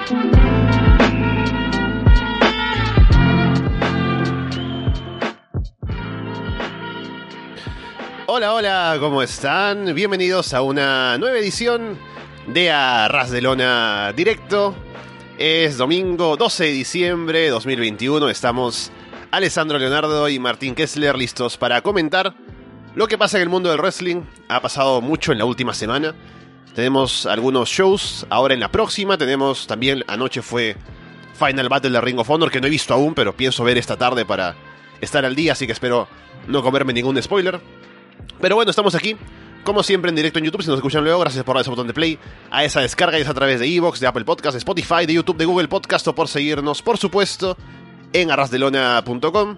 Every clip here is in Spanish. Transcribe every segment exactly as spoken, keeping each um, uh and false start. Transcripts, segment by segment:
Hola, hola, ¿cómo están? Bienvenidos a una nueva edición de A Ras de Lona Directo. Es domingo doce de diciembre de dos mil veintiuno. Estamos Alessandro Leonardo y Martín Kessler listos para comentar lo que pasa en el mundo del wrestling. Ha pasado mucho en la última semana. Tenemos algunos shows ahora en la próxima. Tenemos también, anoche fue Final Battle de Ring of Honor, que no he visto aún, pero pienso ver esta tarde para estar al día, así que espero no comerme ningún spoiler. Pero bueno, estamos aquí, como siempre, en directo en YouTube. Si nos escuchan luego, gracias por dar ese botón de play, a esa descarga, y es a través de iVoox, de Apple Podcast, de Spotify, de YouTube, de Google Podcast, o por seguirnos, por supuesto, en arrasdelona punto com.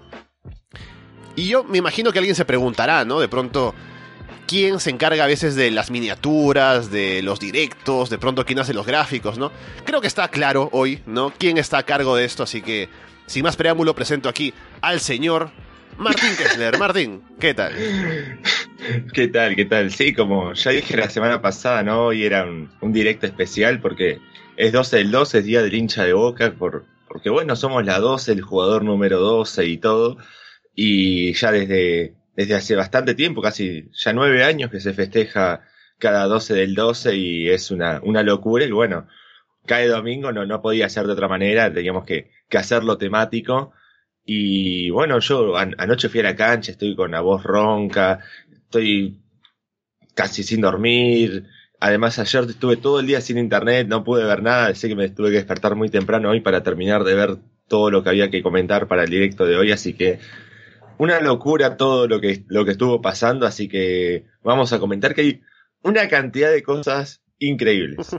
Y yo me imagino que alguien se preguntará, ¿no? De pronto, ¿quién se encarga a veces de las miniaturas, de los directos, de pronto quién hace los gráficos, ¿no? Creo que está claro hoy, ¿no? Quién está a cargo de esto, así que, sin más preámbulo, presento aquí al señor Martín Kessler. Martín, ¿qué tal? ¿Qué tal? ¿Qué tal? Sí, como ya dije la semana pasada, ¿no? Hoy era un, un directo especial porque es doce del doce, es día del hincha de Boca, por, porque bueno, somos la doce, el jugador número doce y todo, y ya desde, desde hace bastante tiempo, casi ya nueve años que se festeja cada doce del doce y es una, una locura, y bueno, cae domingo, no, no podía ser de otra manera, teníamos que, que hacerlo temático. Y bueno, yo an- anoche fui a la cancha, estoy con la voz ronca, estoy casi sin dormir. Además, ayer estuve todo el día sin internet, no pude ver nada, así que me tuve que despertar muy temprano hoy para terminar de ver todo lo que había que comentar para el directo de hoy, así que una locura todo lo que, lo que estuvo pasando, así que vamos a comentar que hay una cantidad de cosas increíbles.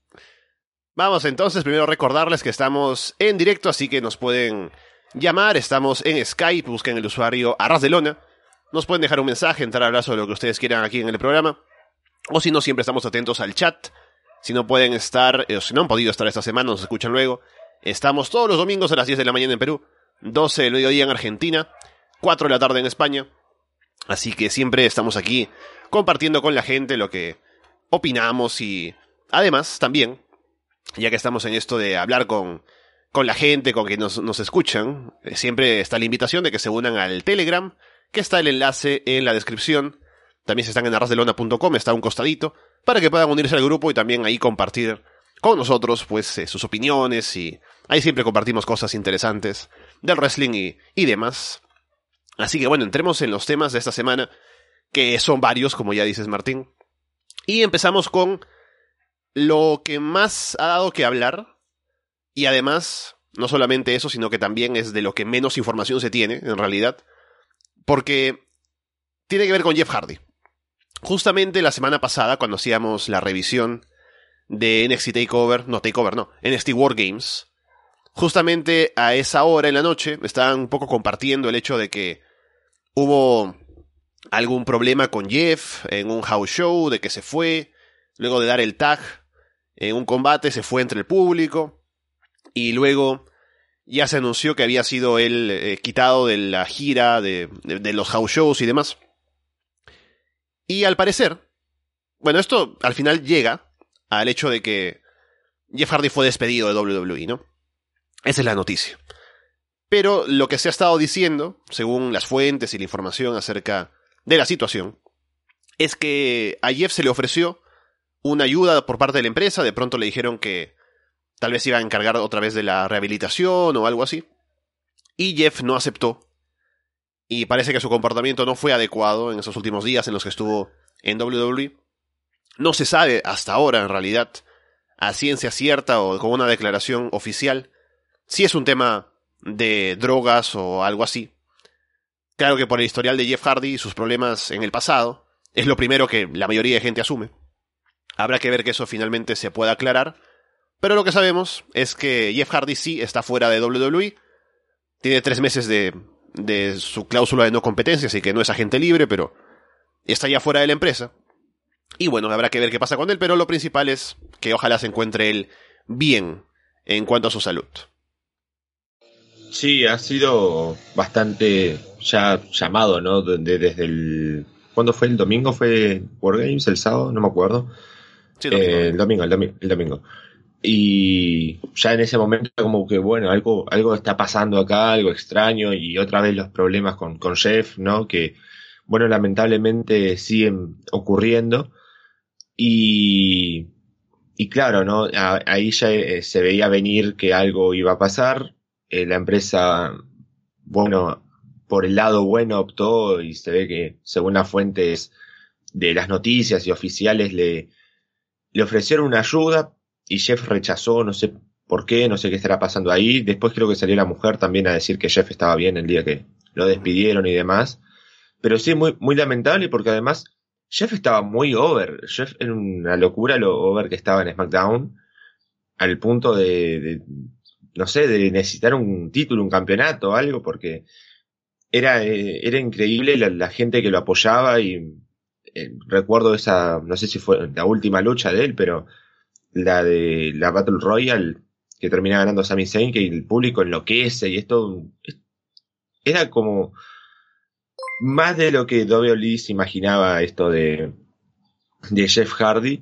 Vamos entonces, primero recordarles que estamos en directo, así que nos pueden llamar, estamos en Skype, busquen el usuario Arras de Lona, nos pueden dejar un mensaje, entrar a hablar sobre lo que ustedes quieran aquí en el programa, o si no, siempre estamos atentos al chat. Si no pueden estar, eh, o si no han podido estar esta semana, nos escuchan luego. Estamos todos los domingos a las diez de la mañana en Perú, doce del mediodía en Argentina, cuatro de la tarde en España, así que siempre estamos aquí compartiendo con la gente lo que opinamos, y además también, ya que estamos en esto de hablar con con la gente, con quien nos, nos escuchan, eh, siempre está la invitación de que se unan al Telegram, que está el enlace en la descripción. También si están en arrasdelona punto com, está a un costadito, para que puedan unirse al grupo y también ahí compartir con nosotros pues eh, sus opiniones, y ahí siempre compartimos cosas interesantes del wrestling y, y demás. Así que bueno, entremos en los temas de esta semana, que son varios, como ya dices, Martín. Y empezamos con lo que más ha dado que hablar. Y además, no solamente eso, sino que también es de lo que menos información se tiene, en realidad, porque tiene que ver con Jeff Hardy. Justamente la semana pasada, cuando hacíamos la revisión de N X T TakeOver, no, TakeOver no, N X T War Games, justamente a esa hora en la noche, estaban un poco compartiendo el hecho de que hubo algún problema con Jeff en un house show, de que se fue, luego de dar el tag en un combate, se fue entre el público. Y luego ya se anunció que había sido él eh, quitado de la gira de, de, de los house shows y demás. Y al parecer, bueno, esto al final llega al hecho de que Jeff Hardy fue despedido de doble u doble u E, ¿no? Esa es la noticia. Pero lo que se ha estado diciendo, según las fuentes y la información acerca de la situación, es que a Jeff se le ofreció una ayuda por parte de la empresa. De pronto le dijeron que tal vez iba a encargar otra vez de la rehabilitación o algo así. Y Jeff no aceptó. Y parece que su comportamiento no fue adecuado en esos últimos días en los que estuvo en doble u doble u E. No se sabe hasta ahora, en realidad, a ciencia cierta o con una declaración oficial, si es un tema de drogas o algo así. Claro que por el historial de Jeff Hardy y sus problemas en el pasado, es lo primero que la mayoría de gente asume. Habrá que ver que eso finalmente se pueda aclarar. Pero lo que sabemos es que Jeff Hardy sí está fuera de doble u doble u E. Tiene tres meses de, de su cláusula de no competencia, así que no es agente libre, pero está ya fuera de la empresa. Y bueno, habrá que ver qué pasa con él, pero lo principal es que ojalá se encuentre él bien en cuanto a su salud. Sí, ha sido bastante ya llamado, ¿no? De- de- desde el... ¿Cuándo fue? ¿El domingo? ¿Fue Wargames? ¿El sábado? No me acuerdo. Sí, domingo. Eh, el domingo, el domingo, el domingo. Y ya en ese momento como que, bueno, algo, algo está pasando acá, algo extraño, y otra vez los problemas con, con Jeff, ¿no? Que, bueno, lamentablemente siguen ocurriendo. Y, y claro, ¿no? A- ahí ya eh, se veía venir que algo iba a pasar. Eh, la empresa, bueno, por el lado bueno optó, y se ve que, según las fuentes de las noticias y oficiales, le, le ofrecieron una ayuda y Jeff rechazó, no sé por qué, no sé qué estará pasando ahí. Después creo que salió la mujer también a decir que Jeff estaba bien el día que lo despidieron y demás. Pero sí, muy, muy lamentable, porque además Jeff estaba muy over. Jeff era una locura lo over que estaba en SmackDown, al punto de, de no sé, de necesitar un título, un campeonato, algo, porque era, eh, era increíble la, la gente que lo apoyaba. Y eh, recuerdo esa, no sé si fue la última lucha de él, pero la de la Battle Royale, que termina ganando Sami Zayn, que el público enloquece, y esto era como más de lo que W W E se imaginaba esto de, de Jeff Hardy.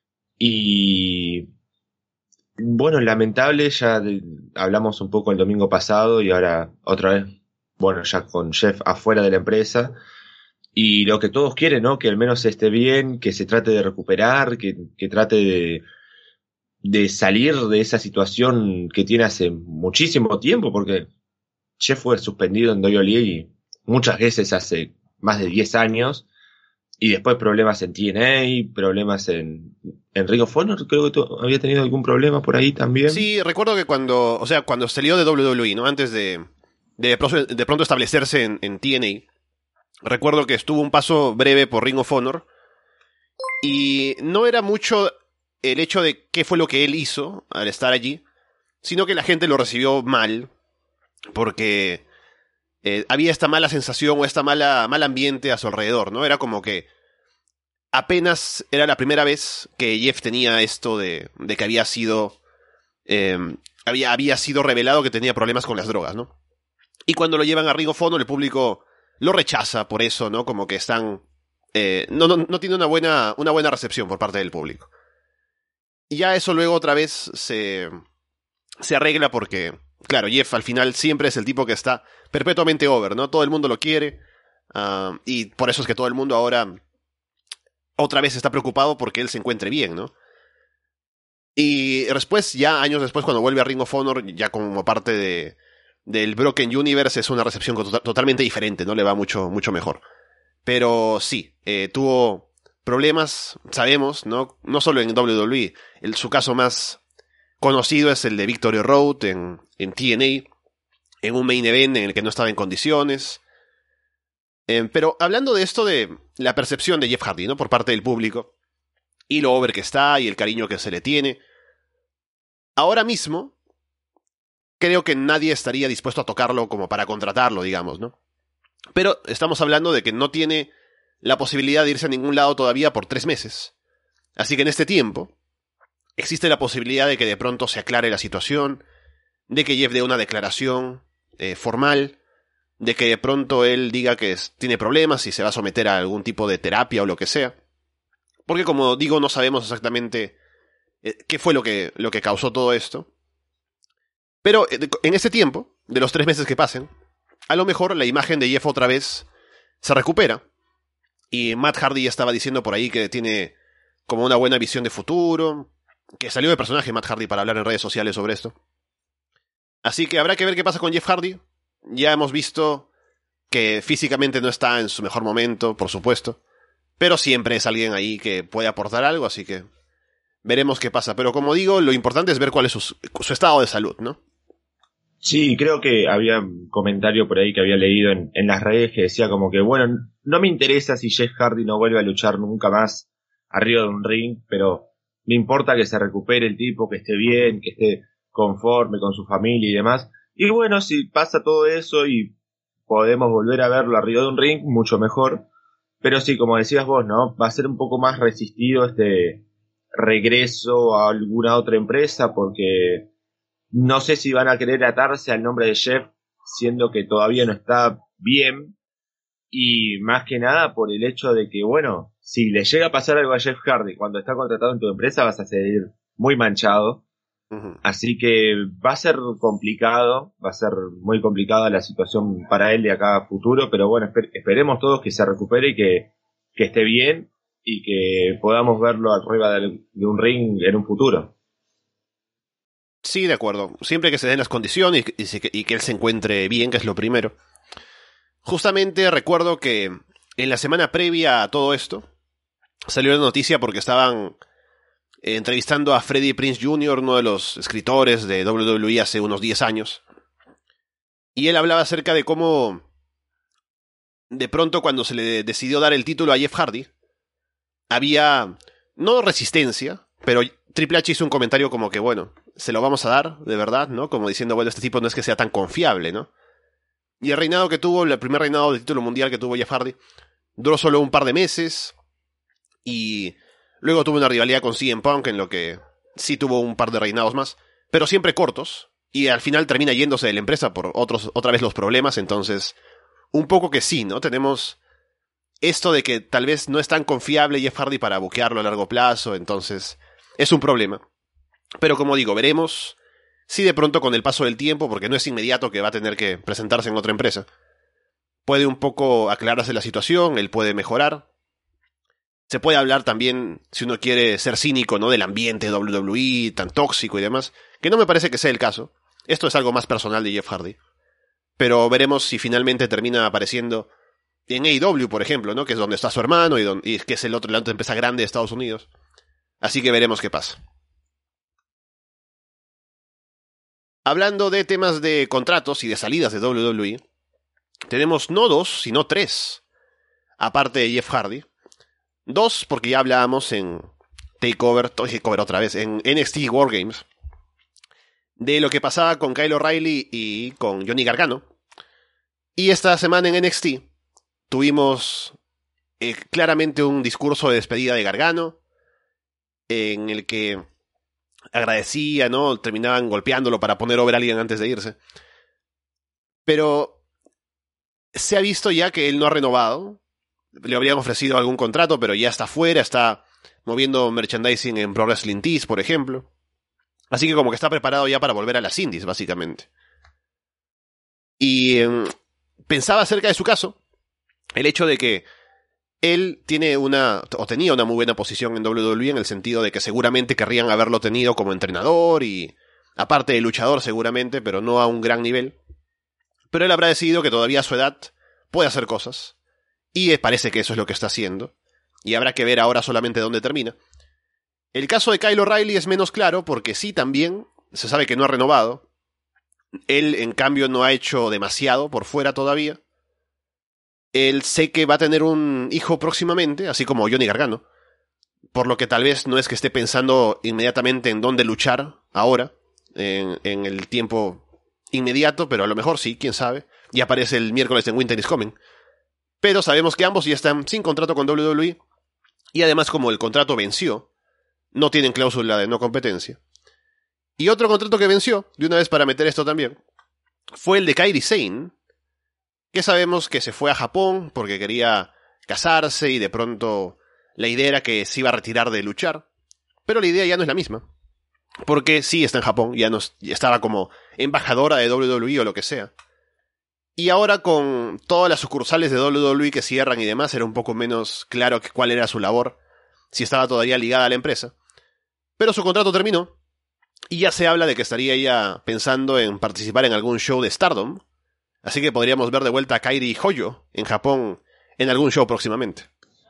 Y bueno, lamentable, ya de- hablamos un poco el domingo pasado, y ahora otra vez, bueno, ya con Jeff afuera de la empresa. Y lo que todos quieren, ¿no? Que al menos esté bien, que se trate de recuperar, que, que trate de, de salir de esa situación que tiene hace muchísimo tiempo, porque Jeff fue suspendido en W W E muchas veces hace más de diez años, y después problemas en T N A, problemas en, en Ring of Honor, creo que tú había tenido algún problema por ahí también. Sí, recuerdo que cuando, o sea, cuando salió de W W E, ¿no? Antes de, de, pro- de pronto establecerse en, en T N A, recuerdo que estuvo un paso breve por Ring of Honor y no era mucho el hecho de qué fue lo que él hizo al estar allí, sino que la gente lo recibió mal porque eh, había esta mala sensación o esta mala mal ambiente a su alrededor, ¿no? Era como que apenas era la primera vez que Jeff tenía esto de, de que había sido eh, había, había sido revelado que tenía problemas con las drogas, ¿no? Y cuando lo llevan a Ring of Honor, el público lo rechaza por eso, ¿no? Como que están eh, no, no, no tiene una buena, una buena recepción por parte del público. Y ya eso luego otra vez se, se arregla porque, claro, Jeff al final siempre es el tipo que está perpetuamente over, ¿no? Todo el mundo lo quiere. Uh, y por eso es que todo el mundo ahora otra vez está preocupado porque él se encuentre bien, ¿no? Y después, ya años después, cuando vuelve a Ring of Honor, ya como parte de, del Broken Universe, es una recepción to- totalmente diferente, ¿no? Le va mucho, mucho mejor. Pero sí, eh, tuvo problemas, sabemos, ¿no? No solo en W W E. El, su caso más conocido es el de Victory Road en, en T N A, en un main event en el que no estaba en condiciones. Eh, pero hablando de esto de la percepción de Jeff Hardy, ¿no? Por parte del público, y lo over que está, y el cariño que se le tiene. Ahora mismo, creo que nadie estaría dispuesto a tocarlo como para contratarlo, digamos, ¿no? Pero estamos hablando de que no tiene la posibilidad de irse a ningún lado todavía por tres meses. Así que en este tiempo, existe la posibilidad de que de pronto se aclare la situación, de que Jeff dé una declaración eh, formal, de que de pronto él diga que es, tiene problemas y se va a someter a algún tipo de terapia o lo que sea. Porque como digo, no sabemos exactamente eh, qué fue lo que, lo que causó todo esto. Pero eh, en ese tiempo, de los tres meses que pasen, a lo mejor la imagen de Jeff otra vez se recupera. Y Matt Hardy ya estaba diciendo por ahí que tiene como una buena visión de futuro, que salió de personaje Matt Hardy para hablar en redes sociales sobre esto. Así que habrá que ver qué pasa con Jeff Hardy. Ya hemos visto que físicamente no está en su mejor momento, por supuesto, pero siempre es alguien ahí que puede aportar algo, así que veremos qué pasa. Pero como digo, lo importante es ver cuál es su, su estado de salud, ¿no? Sí, creo que había un comentario por ahí que había leído en, en las redes, que decía como que, bueno, no me interesa si Jeff Hardy no vuelve a luchar nunca más arriba de un ring, pero me importa que se recupere el tipo, que esté bien, que esté conforme con su familia y demás. Y bueno, si pasa todo eso y podemos volver a verlo arriba de un ring, mucho mejor. Pero sí, como decías vos, ¿no? Va a ser un poco más resistido este regreso a alguna otra empresa, porque no sé si van a querer atarse al nombre de Jeff, siendo que todavía no está bien. Y más que nada por el hecho de que, bueno, si le llega a pasar algo a Jeff Hardy cuando está contratado en tu empresa, vas a seguir muy manchado. Uh-huh. Así que va a ser complicado, va a ser muy complicada la situación para él de acá a futuro, pero bueno, esper- esperemos todos que se recupere y que, que esté bien y que podamos verlo arriba de, de un ring en un futuro. Sí, de acuerdo. Siempre que se den las condiciones y, y, y que él se encuentre bien, que es lo primero. Justamente recuerdo que en la semana previa a todo esto, salió la noticia porque estaban eh, entrevistando a Freddie Prinze junior, uno de los escritores de doble u doble u E hace unos diez años. Y él hablaba acerca de cómo, de pronto, cuando se le decidió dar el título a Jeff Hardy, había, no resistencia, pero Triple H hizo un comentario como que, bueno, se lo vamos a dar, de verdad, ¿no? Como diciendo, bueno, este tipo no es que sea tan confiable, ¿no? Y el reinado que tuvo, el primer reinado de título mundial que tuvo Jeff Hardy, duró solo un par de meses, y luego tuvo una rivalidad con C M Punk, en lo que sí tuvo un par de reinados más, pero siempre cortos, y al final termina yéndose de la empresa por otros, otra vez los problemas, entonces, un poco que sí, ¿no? Tenemos esto de que tal vez no es tan confiable Jeff Hardy para buquearlo a largo plazo, entonces es un problema. Pero como digo, veremos si de pronto con el paso del tiempo, porque no es inmediato que va a tener que presentarse en otra empresa, puede un poco aclararse la situación, él puede mejorar. Se puede hablar también, si uno quiere ser cínico, ¿no? Del ambiente de doble u doble u E, tan tóxico y demás, que no me parece que sea el caso. Esto es algo más personal de Jeff Hardy. Pero veremos si finalmente termina apareciendo en A E W, por ejemplo, ¿no? Que es donde está su hermano y, donde, y que es el otro, la otra empresa grande de Estados Unidos. Así que veremos qué pasa. Hablando de temas de contratos y de salidas de doble u doble u E, tenemos no dos, sino tres. Aparte de Jeff Hardy. Dos, porque ya hablábamos en Takeover, Takeover otra vez, en N X T War Games, de lo que pasaba con Kyle O'Reilly y con Johnny Gargano. Y esta semana en N X T tuvimos eh, claramente un discurso de despedida de Gargano, en el que agradecía, ¿no? Terminaban golpeándolo para poner over a alguien antes de irse. Pero se ha visto ya que él no ha renovado. Le habrían ofrecido algún contrato, pero ya está fuera, está moviendo merchandising en Pro Wrestling Tees, por ejemplo. Así que como que está preparado ya para volver a las indies, básicamente. Y eh, pensaba acerca de su caso, el hecho de que él tiene una, o tenía una muy buena posición en doble u doble u E, en el sentido de que seguramente querrían haberlo tenido como entrenador y, aparte de luchador seguramente, pero no a un gran nivel. Pero él habrá decidido que todavía a su edad puede hacer cosas. Y parece que eso es lo que está haciendo. Y habrá que ver ahora solamente dónde termina. El caso de Kyle O'Reilly es menos claro porque sí también se sabe que no ha renovado. Él, en cambio, no ha hecho demasiado por fuera todavía. Él sé que va a tener un hijo próximamente, así como Johnny Gargano. Por lo que tal vez no es que esté pensando inmediatamente en dónde luchar ahora, en, en el tiempo inmediato, pero a lo mejor sí, quién sabe. Y aparece el miércoles en Winter is Coming. Pero sabemos que ambos ya están sin contrato con doble u doble u E. Y además, como el contrato venció, no tienen cláusula de no competencia. Y otro contrato que venció, de una vez para meter esto también, fue el de Kairi Sane, que sabemos que se fue a Japón porque quería casarse y de pronto la idea era que se iba a retirar de luchar. Pero la idea ya no es la misma. Porque sí está en Japón, ya, no, ya estaba como embajadora de doble u doble u E o lo que sea. Y ahora con todas las sucursales de doble u doble u E que cierran y demás, era un poco menos claro cuál era su labor, si estaba todavía ligada a la empresa. Pero su contrato terminó, y ya se habla de que estaría ella pensando en participar en algún show de Stardom, así que podríamos ver de vuelta a Kairi Hoyo en Japón en algún show próximamente.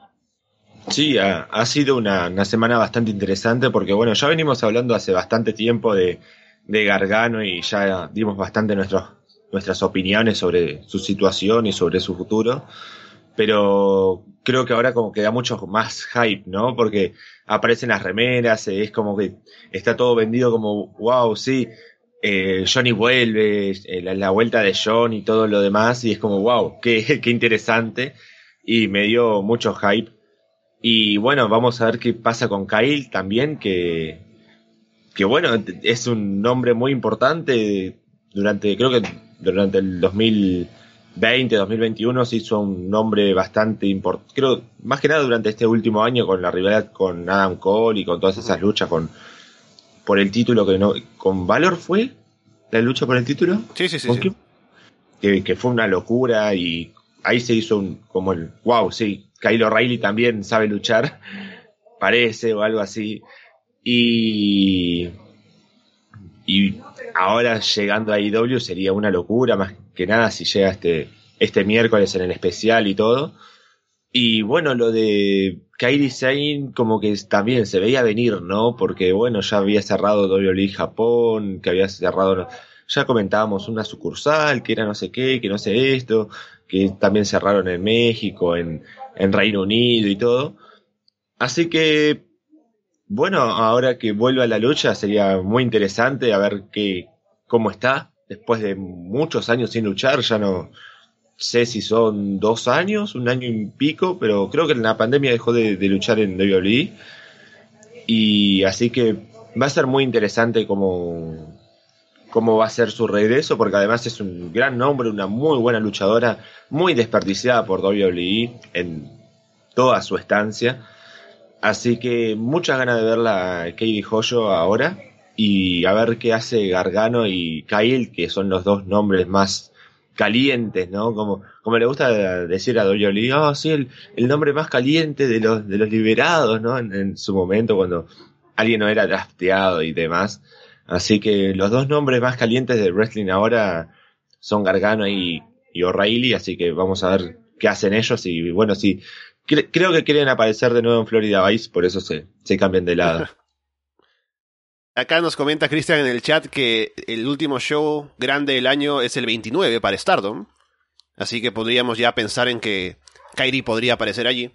Sí, ha, ha sido una, una semana bastante interesante porque, bueno, ya venimos hablando hace bastante tiempo de, de Gargano y ya dimos bastante nuestros nuestras opiniones sobre su situación y sobre su futuro, pero creo que ahora como que da mucho más hype, ¿no? Porque aparecen las remeras, es como que está todo vendido como, wow, sí, eh, Johnny vuelve, eh, la, la vuelta de John y todo lo demás, y es como, wow, qué, qué interesante, y me dio mucho hype. Y bueno, vamos a ver qué pasa con Kyle también, que, que bueno, es un nombre muy importante durante, creo que durante el dos mil veinte, dos mil veintiuno se hizo un nombre bastante importante, creo, más que nada durante este último año con la rivalidad con Adam Cole y con todas esas luchas con, por el título que no, con Valor fue la lucha por el título. Sí, sí, sí. ¿Con sí. quién? Que, que fue una locura y ahí se hizo un, como el, wow, sí, Kyle O'Reilly también sabe luchar, parece, o algo así. Y, y ahora llegando a A E W sería una locura, más que nada si llega este, este miércoles en el especial y todo. Y bueno, lo de Kairi Sane como que también se veía venir, ¿no? Porque bueno, ya había cerrado W W E Japón, que había cerrado, ya comentábamos una sucursal, que era no sé qué, que no sé esto, que también cerraron en México, en, en Reino Unido y todo. Así que, bueno, ahora que vuelva a la lucha sería muy interesante a ver qué, cómo está, después de muchos años sin luchar, ya no sé si son dos años, un año y pico, pero creo que en la pandemia dejó de, de luchar en W W E. Y así que va a ser muy interesante cómo, cómo va a ser su regreso, porque además es un gran nombre, una muy buena luchadora, muy desperdiciada por W W E en toda su estancia. Así que muchas ganas de verla a Katie Hoyo ahora y a ver qué hace Gargano y Kyle, que son los dos nombres más calientes, ¿no? Como, como le gusta decir a W W E, oh, sí, el, el nombre más caliente de los, de los liberados, ¿no? En, en su momento, cuando alguien no era drafteado y demás. Así que los dos nombres más calientes del wrestling ahora son Gargano y, y O'Reilly, así que vamos a ver qué hacen ellos y bueno, si cre- creo que quieren aparecer de nuevo en Florida Vice, por eso se, se cambian de lado. Acá nos comenta Cristian en el chat que el último show grande del año es el veintinueve para Stardom. Así que podríamos ya pensar en que Kairi podría aparecer allí.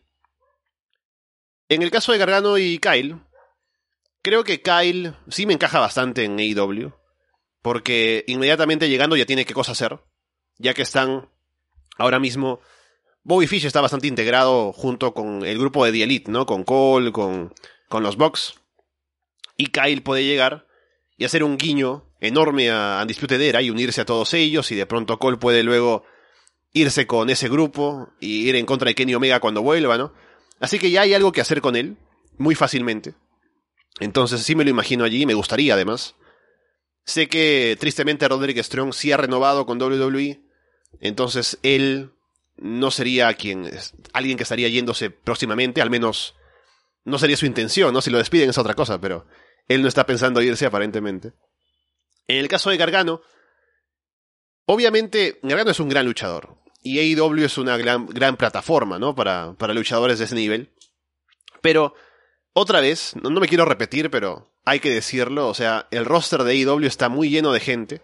En el caso de Gargano y Kyle, creo que Kyle sí me encaja bastante en A E W. Porque inmediatamente llegando ya tiene qué cosa hacer. Ya que están ahora mismo... Bobby Fish está bastante integrado junto con el grupo de The Elite, ¿no? Con Cole, con, con los Bucks. Y Kyle puede llegar y hacer un guiño enorme a Undisputed Era y unirse a todos ellos, y de pronto Cole puede luego irse con ese grupo y ir en contra de Kenny Omega cuando vuelva, ¿no? Así que ya hay algo que hacer con él, muy fácilmente. Entonces sí me lo imagino allí, me gustaría además. Sé que tristemente Roderick Strong sí ha renovado con W W E, entonces él no sería quien, alguien que estaría yéndose próximamente, al menos no sería su intención, ¿no? Si lo despiden es otra cosa, pero él no está pensando irse aparentemente. En el caso de Gargano, obviamente Gargano es un gran luchador, y A E W es una gran, gran plataforma, ¿no? Para, para luchadores de ese nivel. Pero, otra vez, no, no me quiero repetir, pero hay que decirlo, o sea, el roster de A E W está muy lleno de gente,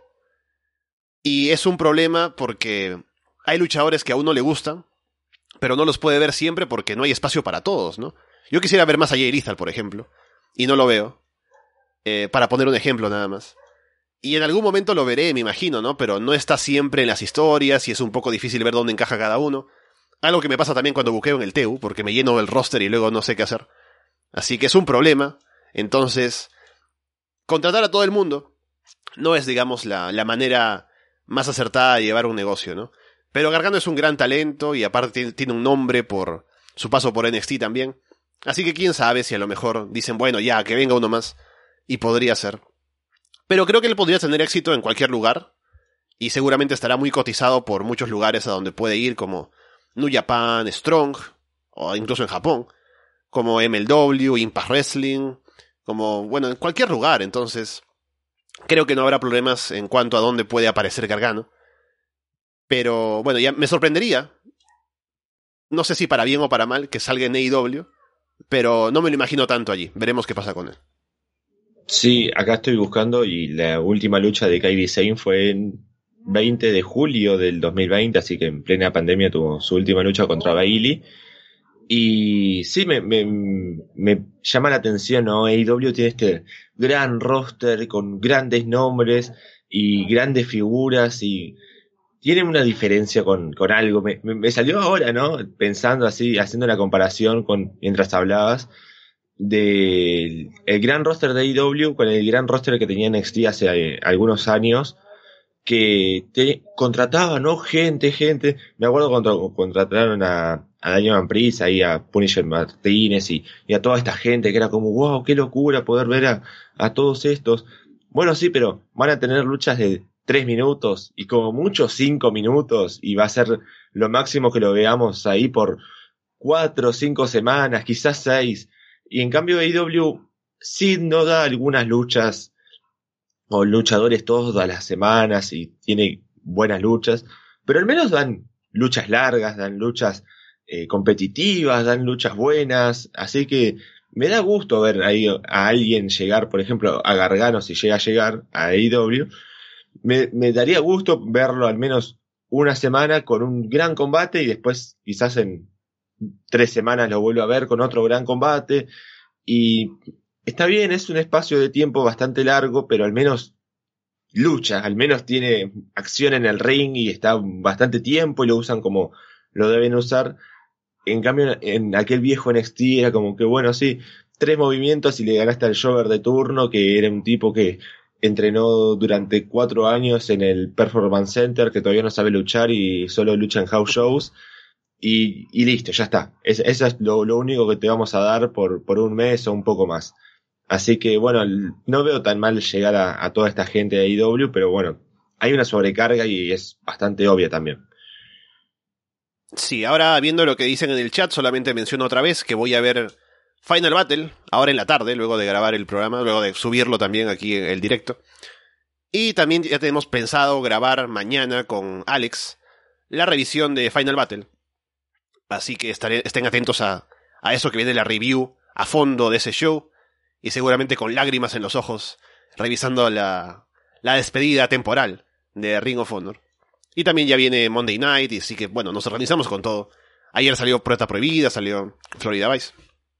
y es un problema porque hay luchadores que a uno le gustan, pero no los puede ver siempre porque no hay espacio para todos, ¿no? Yo quisiera ver más a Jay Lethal, por ejemplo, y no lo veo, eh, para poner un ejemplo nada más. Y en algún momento lo veré, me imagino, ¿no? Pero no está siempre en las historias y es un poco difícil ver dónde encaja cada uno. Algo que me pasa también cuando buqueo en el T E U, porque me lleno del roster y luego no sé qué hacer. Así que es un problema. Entonces, contratar a todo el mundo no es, digamos, la, la manera más acertada de llevar un negocio, ¿no? Pero Gargano es un gran talento y aparte tiene un nombre por su paso por N X T también. Así que quién sabe si a lo mejor dicen, bueno, ya, que venga uno más. Y podría ser. Pero creo que él podría tener éxito en cualquier lugar. Y seguramente estará muy cotizado por muchos lugares a donde puede ir, como New Japan, Strong, o incluso en Japón. Como M L W, Impact Wrestling, como, bueno, en cualquier lugar. Entonces, creo que no habrá problemas en cuanto a dónde puede aparecer Gargano. Pero, bueno, ya me sorprendería. No sé si para bien o para mal que salga en A E W. Pero no me lo imagino tanto allí. Veremos qué pasa con él. Sí, acá estoy buscando y la última lucha de Kairi Sane fue en veinte de julio del dos mil veinte, así que en plena pandemia tuvo su última lucha contra Bayley. Y sí, me, me, me llama la atención, ¿no? A E W tiene este gran roster con grandes nombres y grandes figuras y tiene una diferencia con, con algo. Me, me, me salió ahora, ¿no? Pensando así, haciendo la comparación con mientras hablabas del el gran roster de A E W con el gran roster que tenía N X T hace eh, algunos años. que te contrataban, ¿no? Gente, gente. Me acuerdo cuando contrataron a, a Daniel Priest, ahí a Punisher Martínez y, y a toda esta gente que era como, wow, qué locura poder ver a, a todos estos. Bueno, sí, pero van a tener luchas de tres minutos y como mucho cinco minutos y va a ser lo máximo que lo veamos ahí por cuatro o cinco semanas, quizás seis. Y en cambio A E W sí no da algunas luchas o luchadores todas las semanas y tiene buenas luchas, pero al menos dan luchas largas, dan luchas eh, competitivas, dan luchas buenas, así que me da gusto ver ahí a alguien llegar, por ejemplo, a Gargano si llega a llegar a A E W, me, me daría gusto verlo al menos una semana con un gran combate y después quizás en tres semanas lo vuelvo a ver con otro gran combate y está bien, es un espacio de tiempo bastante largo, pero al menos lucha, al menos tiene acción en el ring y está bastante tiempo y lo usan como lo deben usar. En cambio, en aquel viejo N X T era como que, bueno, sí, tres movimientos y le ganaste al Jover de turno, que era un tipo que entrenó durante cuatro años en el Performance Center, que todavía no sabe luchar y solo lucha en house shows. Y, y listo, ya está. Es, eso es lo, lo único que te vamos a dar por, por un mes o un poco más. Así que bueno, no veo tan mal llegar a, a toda esta gente de A E W, pero bueno, hay una sobrecarga y es bastante obvia también. Sí, ahora viendo lo que dicen en el chat, solamente menciono otra vez que voy a ver Final Battle, ahora en la tarde, luego de grabar el programa, luego de subirlo también aquí en el directo. Y también ya tenemos pensado grabar mañana con Alex la revisión de Final Battle. Así que estaré, estén atentos a, a eso que viene la review a fondo de ese show. Y seguramente con lágrimas en los ojos, revisando la, la despedida temporal de Ring of Honor. Y también ya viene Monday Night, y así que, bueno, nos organizamos con todo. Ayer salió Prueba Prohibida, salió Florida Vice.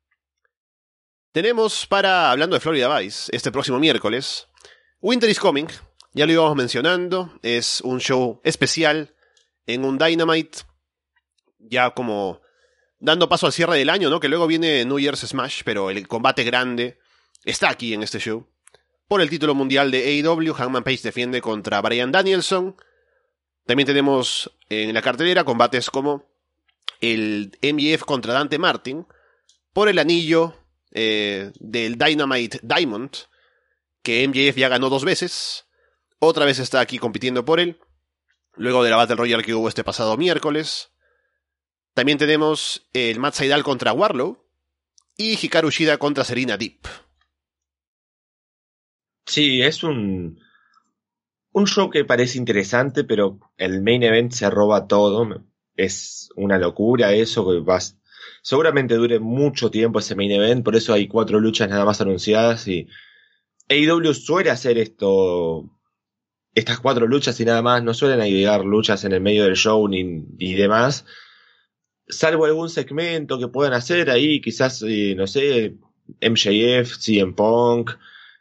Tenemos para, hablando de Florida Vice, este próximo miércoles, Winter is Coming, ya lo íbamos mencionando, es un show especial en un Dynamite, ya como dando paso al cierre del año, ¿no? Que luego viene New Year's Smash, pero el combate grande está aquí en este show. Por el título mundial de A E W, Hangman Page defiende contra Bryan Danielson. También tenemos en la cartelera combates como el M J F contra Dante Martin por el anillo eh, del Dynamite Diamond, que M J F ya ganó dos veces. Otra vez está aquí compitiendo por él, luego de la Battle Royale que hubo este pasado miércoles. También tenemos el Matt Sydal contra Wardlow y Hikaru Shida contra Serena Deep. Sí, es un, un show que parece interesante, pero el main event se roba todo. Es una locura eso, que vas, seguramente dure mucho tiempo ese main event, por eso hay cuatro luchas nada más anunciadas y A E W suele hacer esto, estas cuatro luchas y nada más, no suelen agregar luchas en el medio del show ni, ni demás, salvo algún segmento que puedan hacer ahí, quizás, eh, no sé, M J F, C M Punk,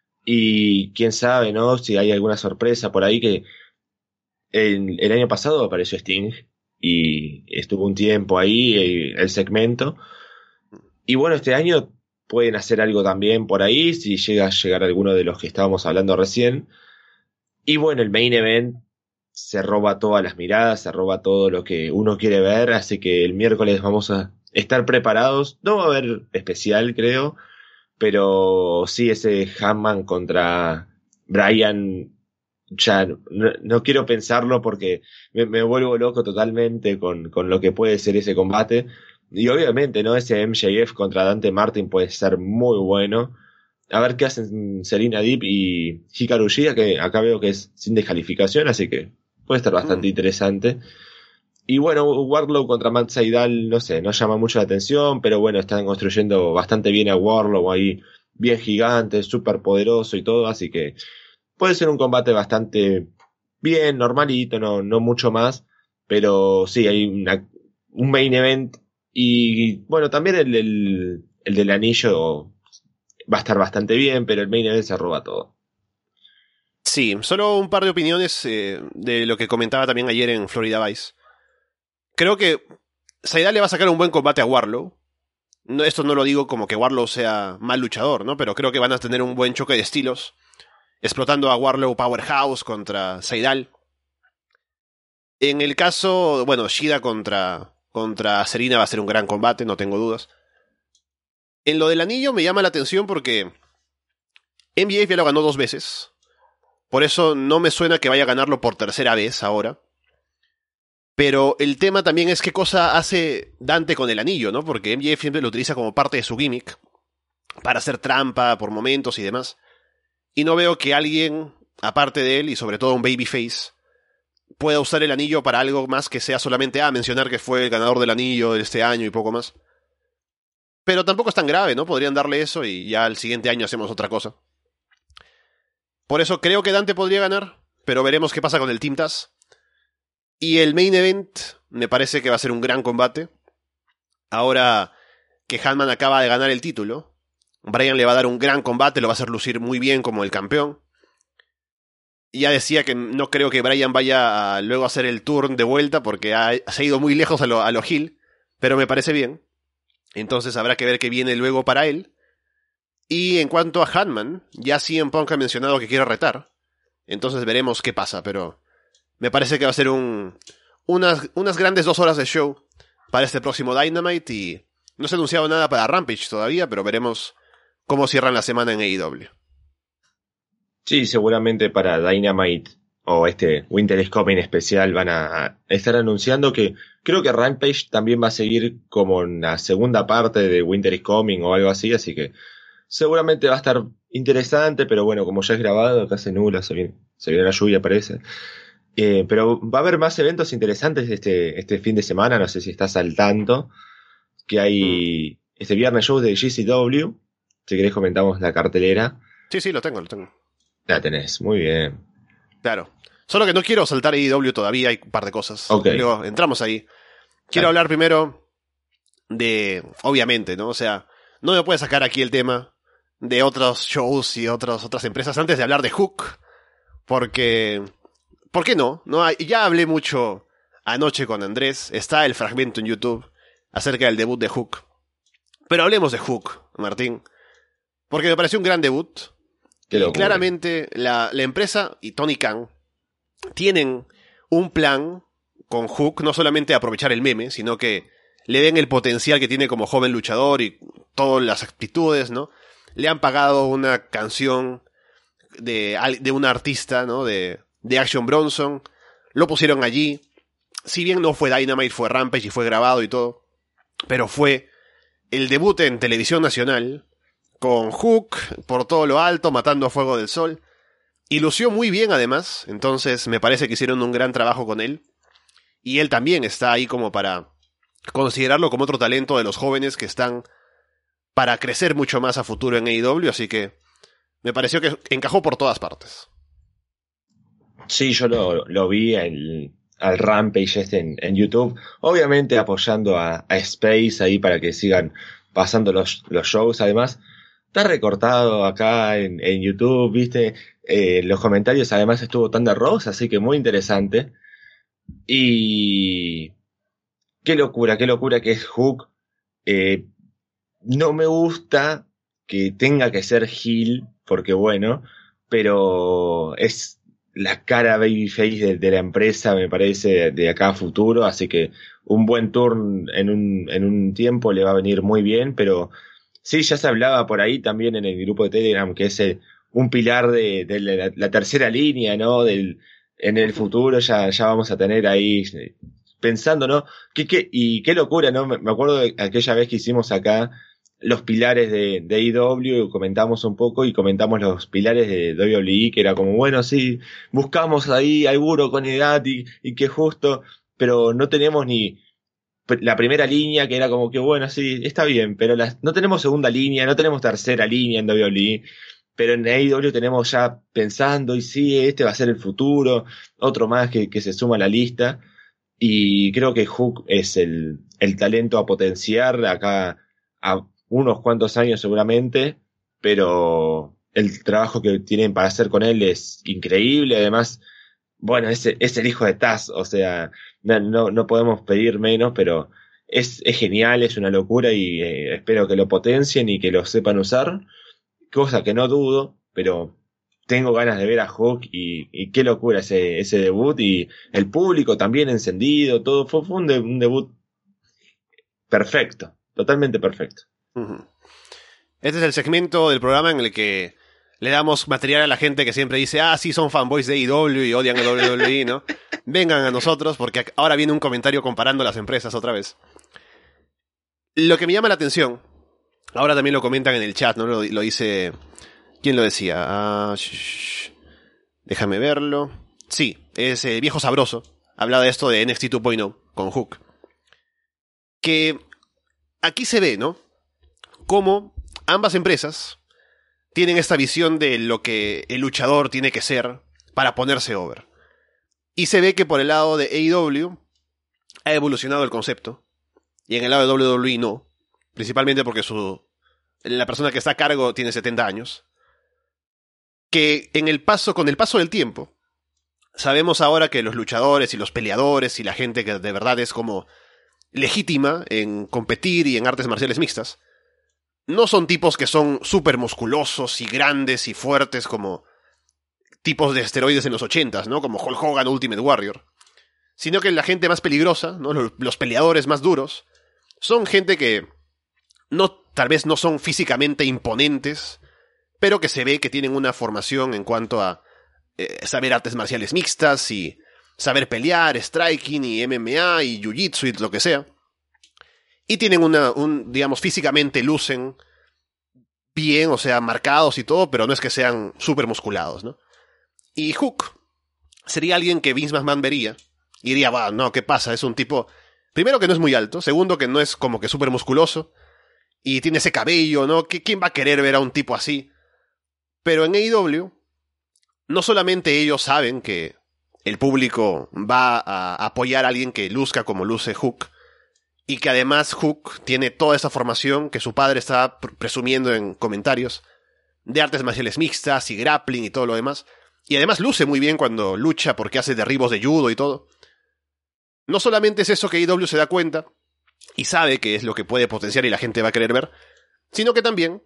y quién sabe, ¿no? Si hay alguna sorpresa por ahí que el, el año pasado apareció Sting y estuvo un tiempo ahí eh, el segmento. Y bueno, este año pueden hacer algo también por ahí si llega a llegar alguno de los que estábamos hablando recién. Y bueno, el main event se roba todas las miradas, se roba todo lo que uno quiere ver, así que el miércoles vamos a estar preparados. No va a haber especial, creo, pero sí ese Hangman contra Bryan, ya no, no quiero pensarlo porque me, me vuelvo loco totalmente con, con lo que puede ser ese combate. Y obviamente, ¿no? Ese M J F contra Dante Martin puede ser muy bueno. A ver qué hacen Serena Deep y Hikaru Shida, que acá veo que es sin descalificación, así que puede estar bastante mm. interesante. Y bueno, Wardlow contra Matt Sydal, no sé, no llama mucho la atención, pero bueno, están construyendo bastante bien a Wardlow ahí, bien gigante, súper poderoso y todo, así que puede ser un combate bastante bien, normalito, no, no mucho más, pero sí, hay una, un main event y bueno, también el, el, el del anillo va a estar bastante bien, pero el main event se roba todo. Sí, solo un par de opiniones eh, de lo que comentaba también ayer en Florida Vice. Creo que Sydal le va a sacar un buen combate a Wardlow. No, esto no lo digo como que Wardlow sea mal luchador, ¿no? Pero creo que van a tener un buen choque de estilos, explotando a Wardlow Powerhouse contra Sydal. En el caso, bueno, Shida contra, contra Serena va a ser un gran combate, no tengo dudas. En lo del anillo me llama la atención porque M J F ya lo ganó dos veces. Por eso no me suena que vaya a ganarlo por tercera vez ahora. Pero el tema también es qué cosa hace Dante con el anillo, ¿no? Porque M J F siempre lo utiliza como parte de su gimmick. Para hacer trampa por momentos y demás. Y no veo que alguien, aparte de él, y sobre todo un babyface, pueda usar el anillo para algo más que sea solamente, ah, mencionar que fue el ganador del anillo de este año y poco más. Pero tampoco es tan grave, ¿no? Podrían darle eso y ya al siguiente año hacemos otra cosa. Por eso creo que Dante podría ganar, pero veremos qué pasa con el Team Taz. Y el Main Event me parece que va a ser un gran combate. Ahora que Hanman acaba de ganar el título, Bryan le va a dar un gran combate, lo va a hacer lucir muy bien como el campeón. Ya decía que no creo que Bryan vaya a luego a hacer el turn de vuelta porque ha, se ha ido muy lejos a lo, a lo heel, pero me parece bien. Entonces habrá que ver qué viene luego para él. Y en cuanto a Hanman, ya C M Punk ha mencionado que quiere retar. Entonces veremos qué pasa, pero me parece que va a ser un, unas, unas grandes dos horas de show para este próximo Dynamite y no se ha anunciado nada para Rampage todavía, pero veremos cómo cierran la semana en A E W. Sí, seguramente para Dynamite o este Winter is Coming especial van a estar anunciando que creo que Rampage también va a seguir como en la segunda parte de Winter is Coming o algo así, así que seguramente va a estar interesante, pero bueno, como ya es grabado, acá se nubla, se viene, se viene la lluvia parece. Eh, pero va a haber más eventos interesantes este, este fin de semana, no sé si estás al tanto, que hay mm. este viernes show de G C W, si querés comentamos la cartelera. Sí, sí, lo tengo, lo tengo. La tenés, muy bien. Claro. Solo que no quiero saltar A E W todavía, hay un par de cosas. Okay. Luego entramos ahí. Quiero claro. hablar primero de, obviamente, ¿no? O sea, no me puede sacar aquí el tema de otros shows y otros, otras empresas antes de hablar de Hook, porque, ¿por qué no? no ya hablé mucho anoche con Andrés, está el fragmento en YouTube acerca del debut de Hook, pero hablemos de Hook, Martín, porque me pareció un gran debut. Y claramente la, la empresa y Tony Khan tienen un plan con Hook, no solamente aprovechar el meme, sino que le ven el potencial que tiene como joven luchador y todas las actitudes, ¿no? Le han pagado una canción de, de un artista, ¿no? De, de Action Bronson. Lo pusieron allí. Si bien no fue Dynamite, fue Rampage y fue grabado y todo. Pero fue el debut en televisión nacional con Hook por todo lo alto, matando a fuego del sol. Y lució muy bien además. Entonces me parece que hicieron un gran trabajo con él. Y él también está ahí como para considerarlo como otro talento de los jóvenes que están para crecer mucho más a futuro en A E W, así que me pareció que encajó por todas partes. Sí, yo lo, lo vi el, al Rampage este en, en YouTube, obviamente apoyando a, a Space ahí para que sigan pasando los, los shows. Además, está recortado acá en, en YouTube, viste, eh, los comentarios además estuvo Thunder Rose, así que muy interesante. Y qué locura, qué locura que es Hook. Eh, no me gusta que tenga que ser heel, porque bueno, pero es la cara babyface de, de la empresa, me parece, de, de acá a futuro, así que un buen turn en un, en un tiempo le va a venir muy bien, pero sí, ya se hablaba por ahí también en el grupo de Telegram que es el, un pilar de, de la, la tercera línea, ¿no? Del, en el futuro ya, ya vamos a tener ahí, pensando, ¿no? ¿Qué, qué, y qué locura, ¿no? Me, me acuerdo de aquella vez que hicimos acá los pilares de, de A E W, comentamos un poco y comentamos los pilares de W W E, que era como, bueno, sí, buscamos ahí alguno con edad y, y que justo, pero no tenemos ni la primera línea, que era como que, bueno, sí, está bien, pero las, no tenemos segunda línea, no tenemos tercera línea en W W E, pero en A E W tenemos ya pensando, y sí, este va a ser el futuro, otro más que, que se suma a la lista, y creo que Hook es el, el talento a potenciar acá a unos cuantos años seguramente, pero el trabajo que tienen para hacer con él es increíble. Además, bueno, es, es el hijo de Taz, o sea, no, no, no podemos pedir menos, pero es, es genial, es una locura y eh, espero que lo potencien y que lo sepan usar, cosa que no dudo, pero tengo ganas de ver a Hook y, y qué locura ese, ese debut y el público también encendido, todo fue, fue un, de, un debut perfecto, totalmente perfecto. Uh-huh. Este es el segmento del programa en el que le damos material a la gente que siempre dice, ah, sí, son fanboys de A E W y odian a W W E, ¿no? Vengan a nosotros, porque ahora viene un comentario comparando las empresas otra vez. Lo que me llama la atención, ahora también lo comentan en el chat, ¿no? Lo, lo dice... ¿Quién lo decía? Ah, sh- sh- déjame verlo. Sí, es eh, Viejo Sabroso. Hablaba de esto de N X T dos punto cero con Hook. Que aquí se ve, ¿no? Cómo ambas empresas tienen esta visión de lo que el luchador tiene que ser para ponerse over. Y se ve que por el lado de A E W ha evolucionado el concepto. Y en el lado de W W E no. Principalmente porque su, la persona que está a cargo tiene setenta años. Que en el paso, con el paso del tiempo, sabemos ahora que los luchadores y los peleadores y la gente que de verdad es como legítima en competir y en artes marciales mixtas, no son tipos que son súper musculosos y grandes y fuertes como tipos de esteroides en los ochentas, ¿no? Como Hulk Hogan o Ultimate Warrior. Sino que la gente más peligrosa, ¿no? Los, los peleadores más duros, son gente que no, tal vez no son físicamente imponentes, pero que se ve que tienen una formación en cuanto a eh, saber artes marciales mixtas y saber pelear, striking y M M A y jiu-jitsu y lo que sea. Y tienen una, un, digamos, físicamente lucen bien, o sea, marcados y todo, pero no es que sean súper musculados, ¿no? Y Hook sería alguien que Vince McMahon vería y diría, va, no, ¿qué pasa? Es un tipo, primero que no es muy alto, segundo que no es como que súper musculoso y tiene ese cabello, ¿no? ¿Quién va a querer ver a un tipo así? Pero en A E W, no solamente ellos saben que el público va a apoyar a alguien que luzca como luce Hook, y que además Hook tiene toda esa formación que su padre está presumiendo en comentarios, de artes marciales mixtas y grappling y todo lo demás, y además luce muy bien cuando lucha porque hace derribos de judo y todo. No solamente es eso que A E W se da cuenta, y sabe que es lo que puede potenciar y la gente va a querer ver, sino que también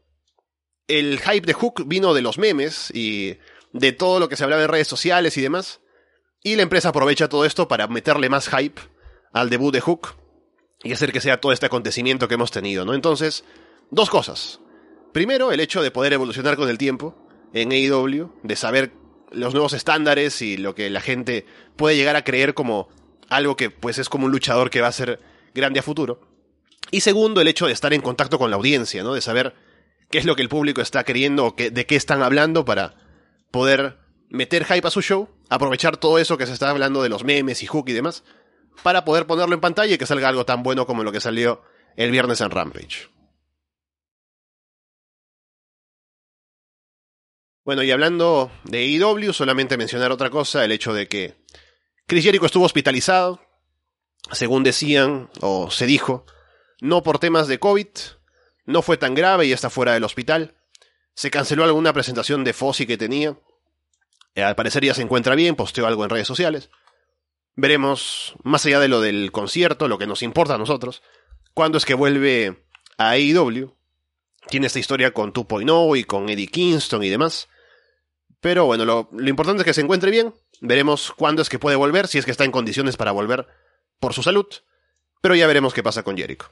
el hype de Hook vino de los memes y de todo lo que se hablaba en redes sociales y demás. Y la empresa aprovecha todo esto para meterle más hype al debut de Hook y hacer que sea todo este acontecimiento que hemos tenido, ¿no? Entonces, dos cosas. Primero, el hecho de poder evolucionar con el tiempo en A E W, de saber los nuevos estándares y lo que la gente puede llegar a creer como algo que pues es como un luchador que va a ser grande a futuro. Y segundo, el hecho de estar en contacto con la audiencia, ¿no? De saber qué es lo que el público está queriendo o qué, de qué están hablando para poder meter hype a su show, aprovechar todo eso que se está hablando de los memes y Hook y demás, para poder ponerlo en pantalla y que salga algo tan bueno como lo que salió el viernes en Rampage. Bueno, y hablando de A E W, solamente mencionar otra cosa, el hecho de que Chris Jericho estuvo hospitalizado, según decían, o se dijo, no por temas de COVID, no fue tan grave y está fuera del hospital. Se canceló alguna presentación de Fozzy que tenía. Eh, al parecer ya se encuentra bien, posteó algo en redes sociales. Veremos, más allá de lo del concierto, lo que nos importa a nosotros, cuándo es que vuelve a A E W. Tiene esta historia con dos punto cero y con Eddie Kingston y demás. Pero bueno, lo, lo importante es que se encuentre bien. Veremos cuándo es que puede volver, si es que está en condiciones para volver por su salud. Pero ya veremos qué pasa con Jericho.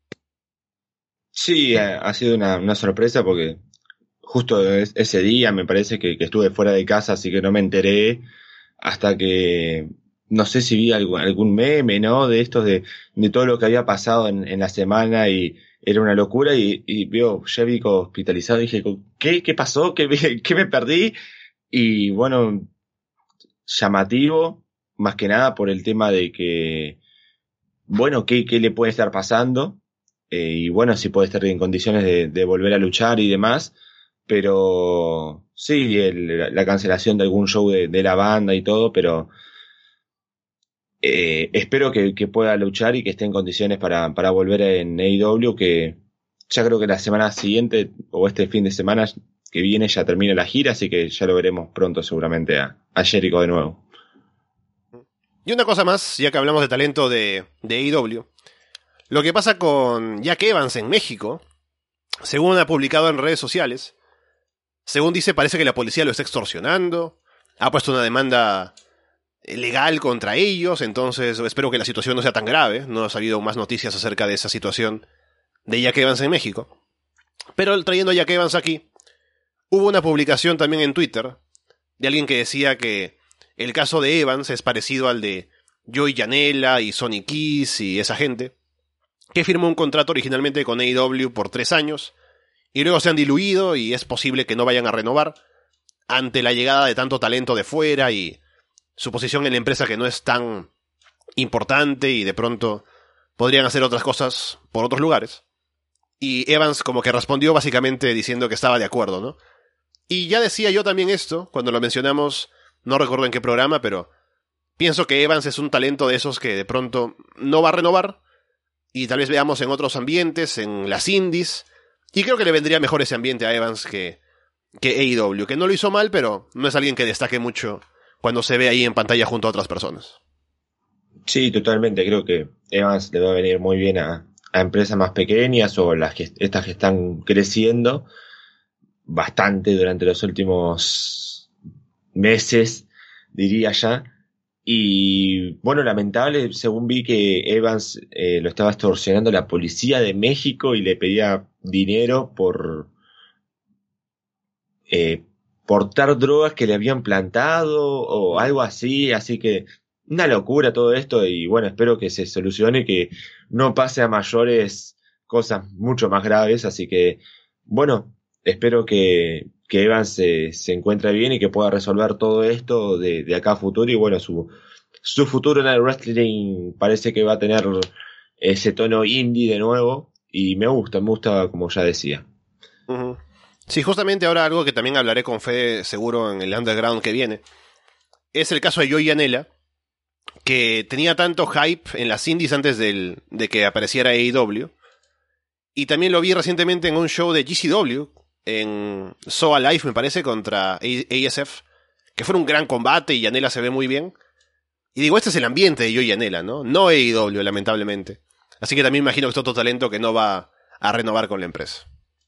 Sí, ha, ha sido una, una sorpresa porque justo es- ese día me parece que, que estuve fuera de casa, así que no me enteré hasta que no sé si vi algún, algún meme, ¿no? De estos de, de todo lo que había pasado en, en la semana y era una locura y, y veo Jericho hospitalizado y dije, ¿qué? ¿Qué pasó? ¿Qué, me- qué me perdí? Y bueno, llamativo, más que nada por el tema de que, bueno, ¿qué, qué le puede estar pasando? Eh, y bueno, si puede estar en condiciones de, de volver a luchar y demás, pero sí, el- la cancelación de algún show de, de la banda y todo, pero eh, espero que, que pueda luchar y que esté en condiciones para, para volver en A E W, que ya creo que la semana siguiente o este fin de semana que viene ya termina la gira, así que ya lo veremos pronto seguramente a, a Jericho de nuevo. Y una cosa más, ya que hablamos de talento de, de A E W. Lo que pasa con Jack Evans en México, según ha publicado en redes sociales, Según dice, parece que la policía lo está extorsionando, ha puesto una demanda legal contra ellos, entonces espero que la situación no sea tan grave. No ha salido más noticias acerca de esa situación de Jack Evans en México. Pero trayendo a Jack Evans aquí, hubo una publicación también en Twitter de alguien que decía que el caso de Evans es parecido al de Joey Janela y Sonny Kiss y esa gente, que firmó un contrato originalmente con A E W por tres años, y luego se han diluido y es posible que no vayan a renovar ante la llegada de tanto talento de fuera y su posición en la empresa que no es tan importante y de pronto podrían hacer otras cosas por otros lugares. Y Evans como que respondió básicamente diciendo que estaba de acuerdo, ¿no? Y ya decía yo también esto, cuando lo mencionamos, no recuerdo en qué programa, pero pienso que Evans es un talento de esos que de pronto no va a renovar, y tal vez veamos en otros ambientes, en las indies, y creo que le vendría mejor ese ambiente a Evans que, que A E W, que no lo hizo mal, pero no es alguien que destaque mucho cuando se ve ahí en pantalla junto a otras personas. Sí, totalmente, creo que Evans le va a venir muy bien a, a empresas más pequeñas o las que estas que están creciendo bastante durante los últimos meses, diría ya. Y bueno, lamentable, según vi que Evans eh, lo estaba extorsionando la policía de México y le pedía dinero por eh, portar drogas que le habían plantado o algo así, así que una locura todo esto y bueno, espero que se solucione y que no pase a mayores cosas mucho más graves, así que bueno, espero que, que Evans se, se encuentre bien y que pueda resolver todo esto de, de acá a futuro y bueno, su, su futuro en el wrestling parece que va a tener ese tono indie de nuevo y me gusta, me gusta como ya decía. Uh-huh. Sí, justamente ahora algo que también hablaré con Fede seguro en el underground que viene, es el caso de Joey Janela, que tenía tanto hype en las indies antes del, de que apareciera A E W, y también lo vi recientemente en un show de G C W, en So Alive me parece, contra A S F, que fue un gran combate y Janela se ve muy bien, y digo, este es el ambiente de Joey Janela, ¿no? No A E W, lamentablemente, así que también imagino que es otro talento que no va a renovar con la empresa.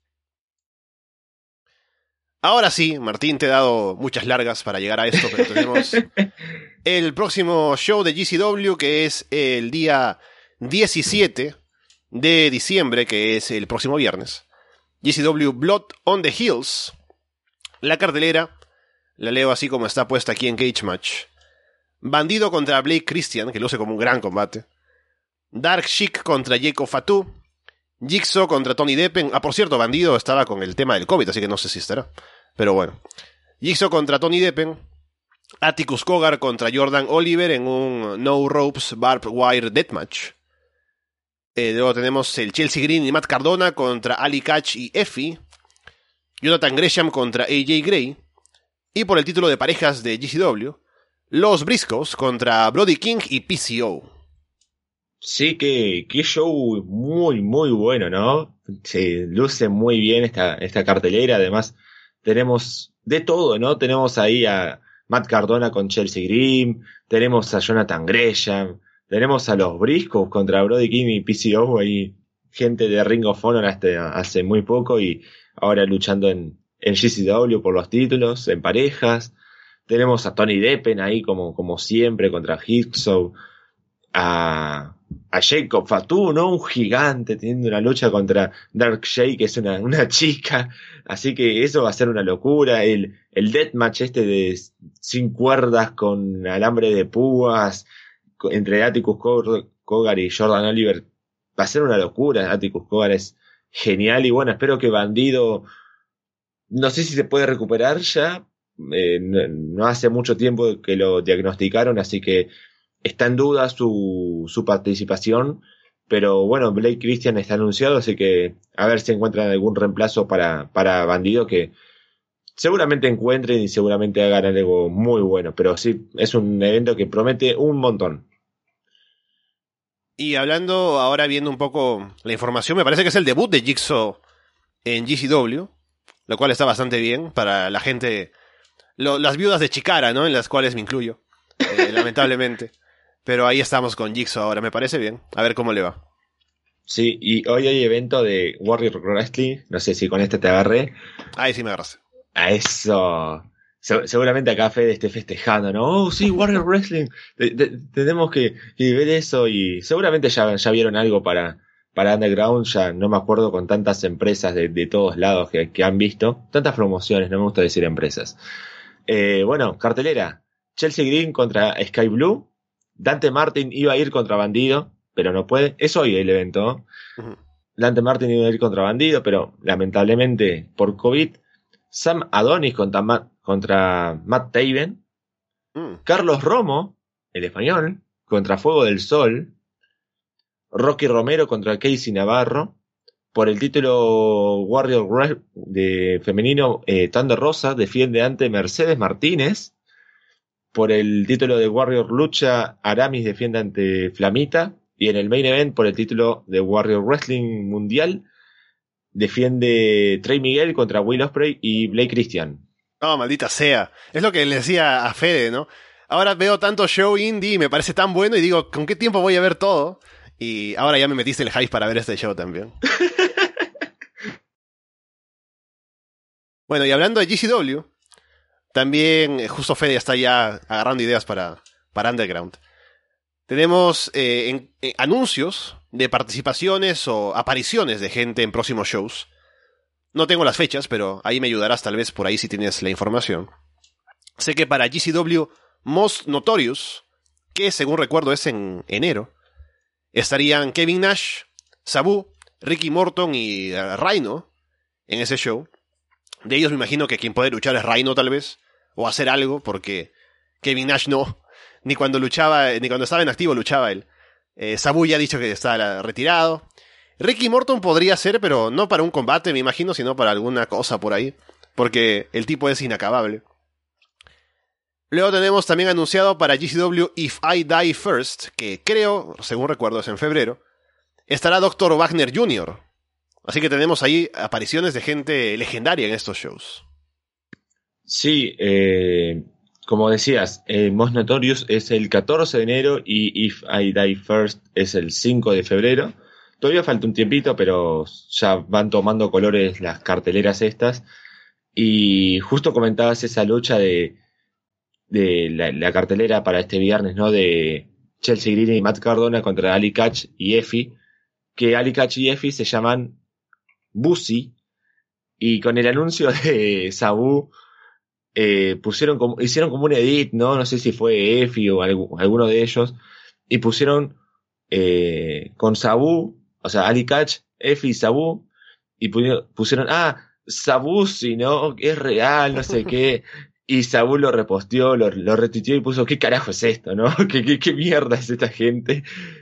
Ahora sí, Martín, te he dado muchas largas para llegar a esto, pero tenemos el próximo show de G C W, que es el día diecisiete de diciembre, que es el próximo viernes. G C W Blood on the Hills. La cartelera, la leo así como está puesta aquí en Cage Match. Bandido contra Blake Christian, que luce como un gran combate. Dark Sheik contra Jacob Fatu. Jigsaw contra Tony Deppen. Ah, por cierto, Bandido estaba con el tema del COVID, así que no sé si estará. Pero bueno. Jigsaw contra Tony Deppen. Atticus Cogar contra Jordan Oliver en un No Ropes Barbed Wire Deathmatch. Eh, luego tenemos el Chelsea Green y Matt Cardona contra Ali Catch y Effie. Jonathan Gresham contra A J Gray. Y por el título de parejas de G C W, los Briscoes contra Brody King y P C O. Sí, que, que show muy, muy bueno, ¿no? Se luce muy bien esta, esta cartelera. Además, tenemos de todo, ¿no? Tenemos ahí a Matt Cardona con Chelsea Green, tenemos a Jonathan Gresham, tenemos a los Briscoes contra Brody King y P C O, ahí gente de Ring of Honor hasta hace muy poco y ahora luchando en, en G C W por los títulos, en parejas. Tenemos a Tony Deppen ahí como, como siempre contra Jigsaw. A, a Jacob Fatu, ¿no? Un gigante teniendo una lucha contra Dark Jay, que es una, una chica. Así que eso va a ser una locura. El, el deathmatch este de sin cuerdas con alambre de púas entre Atticus Cogar y Jordan Oliver va a ser una locura. Atticus Cogar es genial y bueno, espero que Bandido, no sé si se puede recuperar ya. Eh, no, no hace mucho tiempo que lo diagnosticaron, así que está en duda su, su participación, pero bueno, Blake Christian está anunciado, así que a ver si encuentran algún reemplazo para, para Bandido, que seguramente encuentren y seguramente hagan algo muy bueno, pero sí, es un evento que promete un montón. Y hablando ahora, viendo un poco la información, me parece que es el debut de Jigsaw en G C W, lo cual está bastante bien para la gente, lo, las viudas de Chikara, ¿no? En las cuales me incluyo, eh, lamentablemente. Pero ahí estamos con Jigsaw ahora, me parece bien. A ver cómo le va. Sí, y hoy hay evento de Warrior Wrestling, no sé si con este te agarré. Ahí sí me agarraste. A eso. Se- seguramente acá Fede esté festejando, ¿no? Oh, sí, Warrior Wrestling. Te- te- tenemos que, que ver eso y seguramente ya, ya vieron algo para, para Underground. Ya no me acuerdo con tantas empresas de, de todos lados que, que han visto. Tantas promociones, no me gusta decir empresas. Eh, bueno, cartelera. Chelsea Green contra Sky Blue. Dante Martin iba a ir contra Bandido, pero no puede. Es hoy el evento, ¿no? Ujú. Dante Martin iba a ir contra Bandido, pero lamentablemente por COVID. Sam Adonis contra Matt, contra Matt Taven. Mm. Carlos Romo, el español, contra Fuego del Sol. Rocky Romero contra Casey Navarro. Por el título Warrior Re- de femenino, eh, Thunder Rosa defiende ante Mercedes Martínez. Por el título de Warrior Lucha, Aramis defiende ante Flamita. Y en el main event, por el título de Warrior Wrestling Mundial, defiende Trey Miguel contra Will Ospreay y Blake Christian. No, maldita sea. Es lo que le decía a Fede, ¿no? Ahora veo tanto show indie y me parece tan bueno y digo, ¿con qué tiempo voy a ver todo? Y ahora ya me metiste el hype para ver este show también. Bueno, y hablando de G C W, también eh, justo Fede está ya agarrando ideas para, para Underground. Tenemos eh, en- en anuncios de participaciones o apariciones de gente en próximos shows. No tengo las fechas, pero ahí me ayudarás tal vez por ahí si tienes la información. Sé que para G C W Most Notorious, que según recuerdo es en enero, estarían Kevin Nash, Sabu, Ricky Morton y eh, Rhino en ese show. De ellos me imagino que quien puede luchar es Rhino tal vez, o hacer algo, porque Kevin Nash no, ni cuando luchaba, ni cuando estaba en activo luchaba él. Eh, Sabu ya ha dicho que está retirado. Ricky Morton podría ser, pero no para un combate, me imagino, sino para alguna cosa por ahí, porque el tipo es inacabable. Luego tenemos también anunciado para G C W If I Die First, que creo, según recuerdo es en febrero, estará doctor Wagner junior Así que tenemos ahí apariciones de gente legendaria en estos shows. Sí, eh, como decías, eh, Most Notorious es el catorce de enero y If I Die First es el cinco de febrero. Todavía falta un tiempito, pero ya van tomando colores las carteleras estas. Y justo comentabas esa lucha de, de la, la cartelera para este viernes, ¿no? De Chelsea Green y Matt Cardona contra Ali Catch y Effie. Que Ali Catch y Effie se llaman Bussy. Y con el anuncio de Sabu, eh, pusieron como, hicieron como un edit, ¿no? No sé si fue Effie o algu- alguno de ellos. Y pusieron eh, con Sabu, o sea, Ali Catch, Effie y Sabu. Y pu- pusieron, ah, Sabu, si no, es real, no sé qué. Y Sabu lo reposteó, lo, lo retuiteó y puso, ¿qué carajo es esto, no? ¿Qué, qué, qué mierda es esta gente?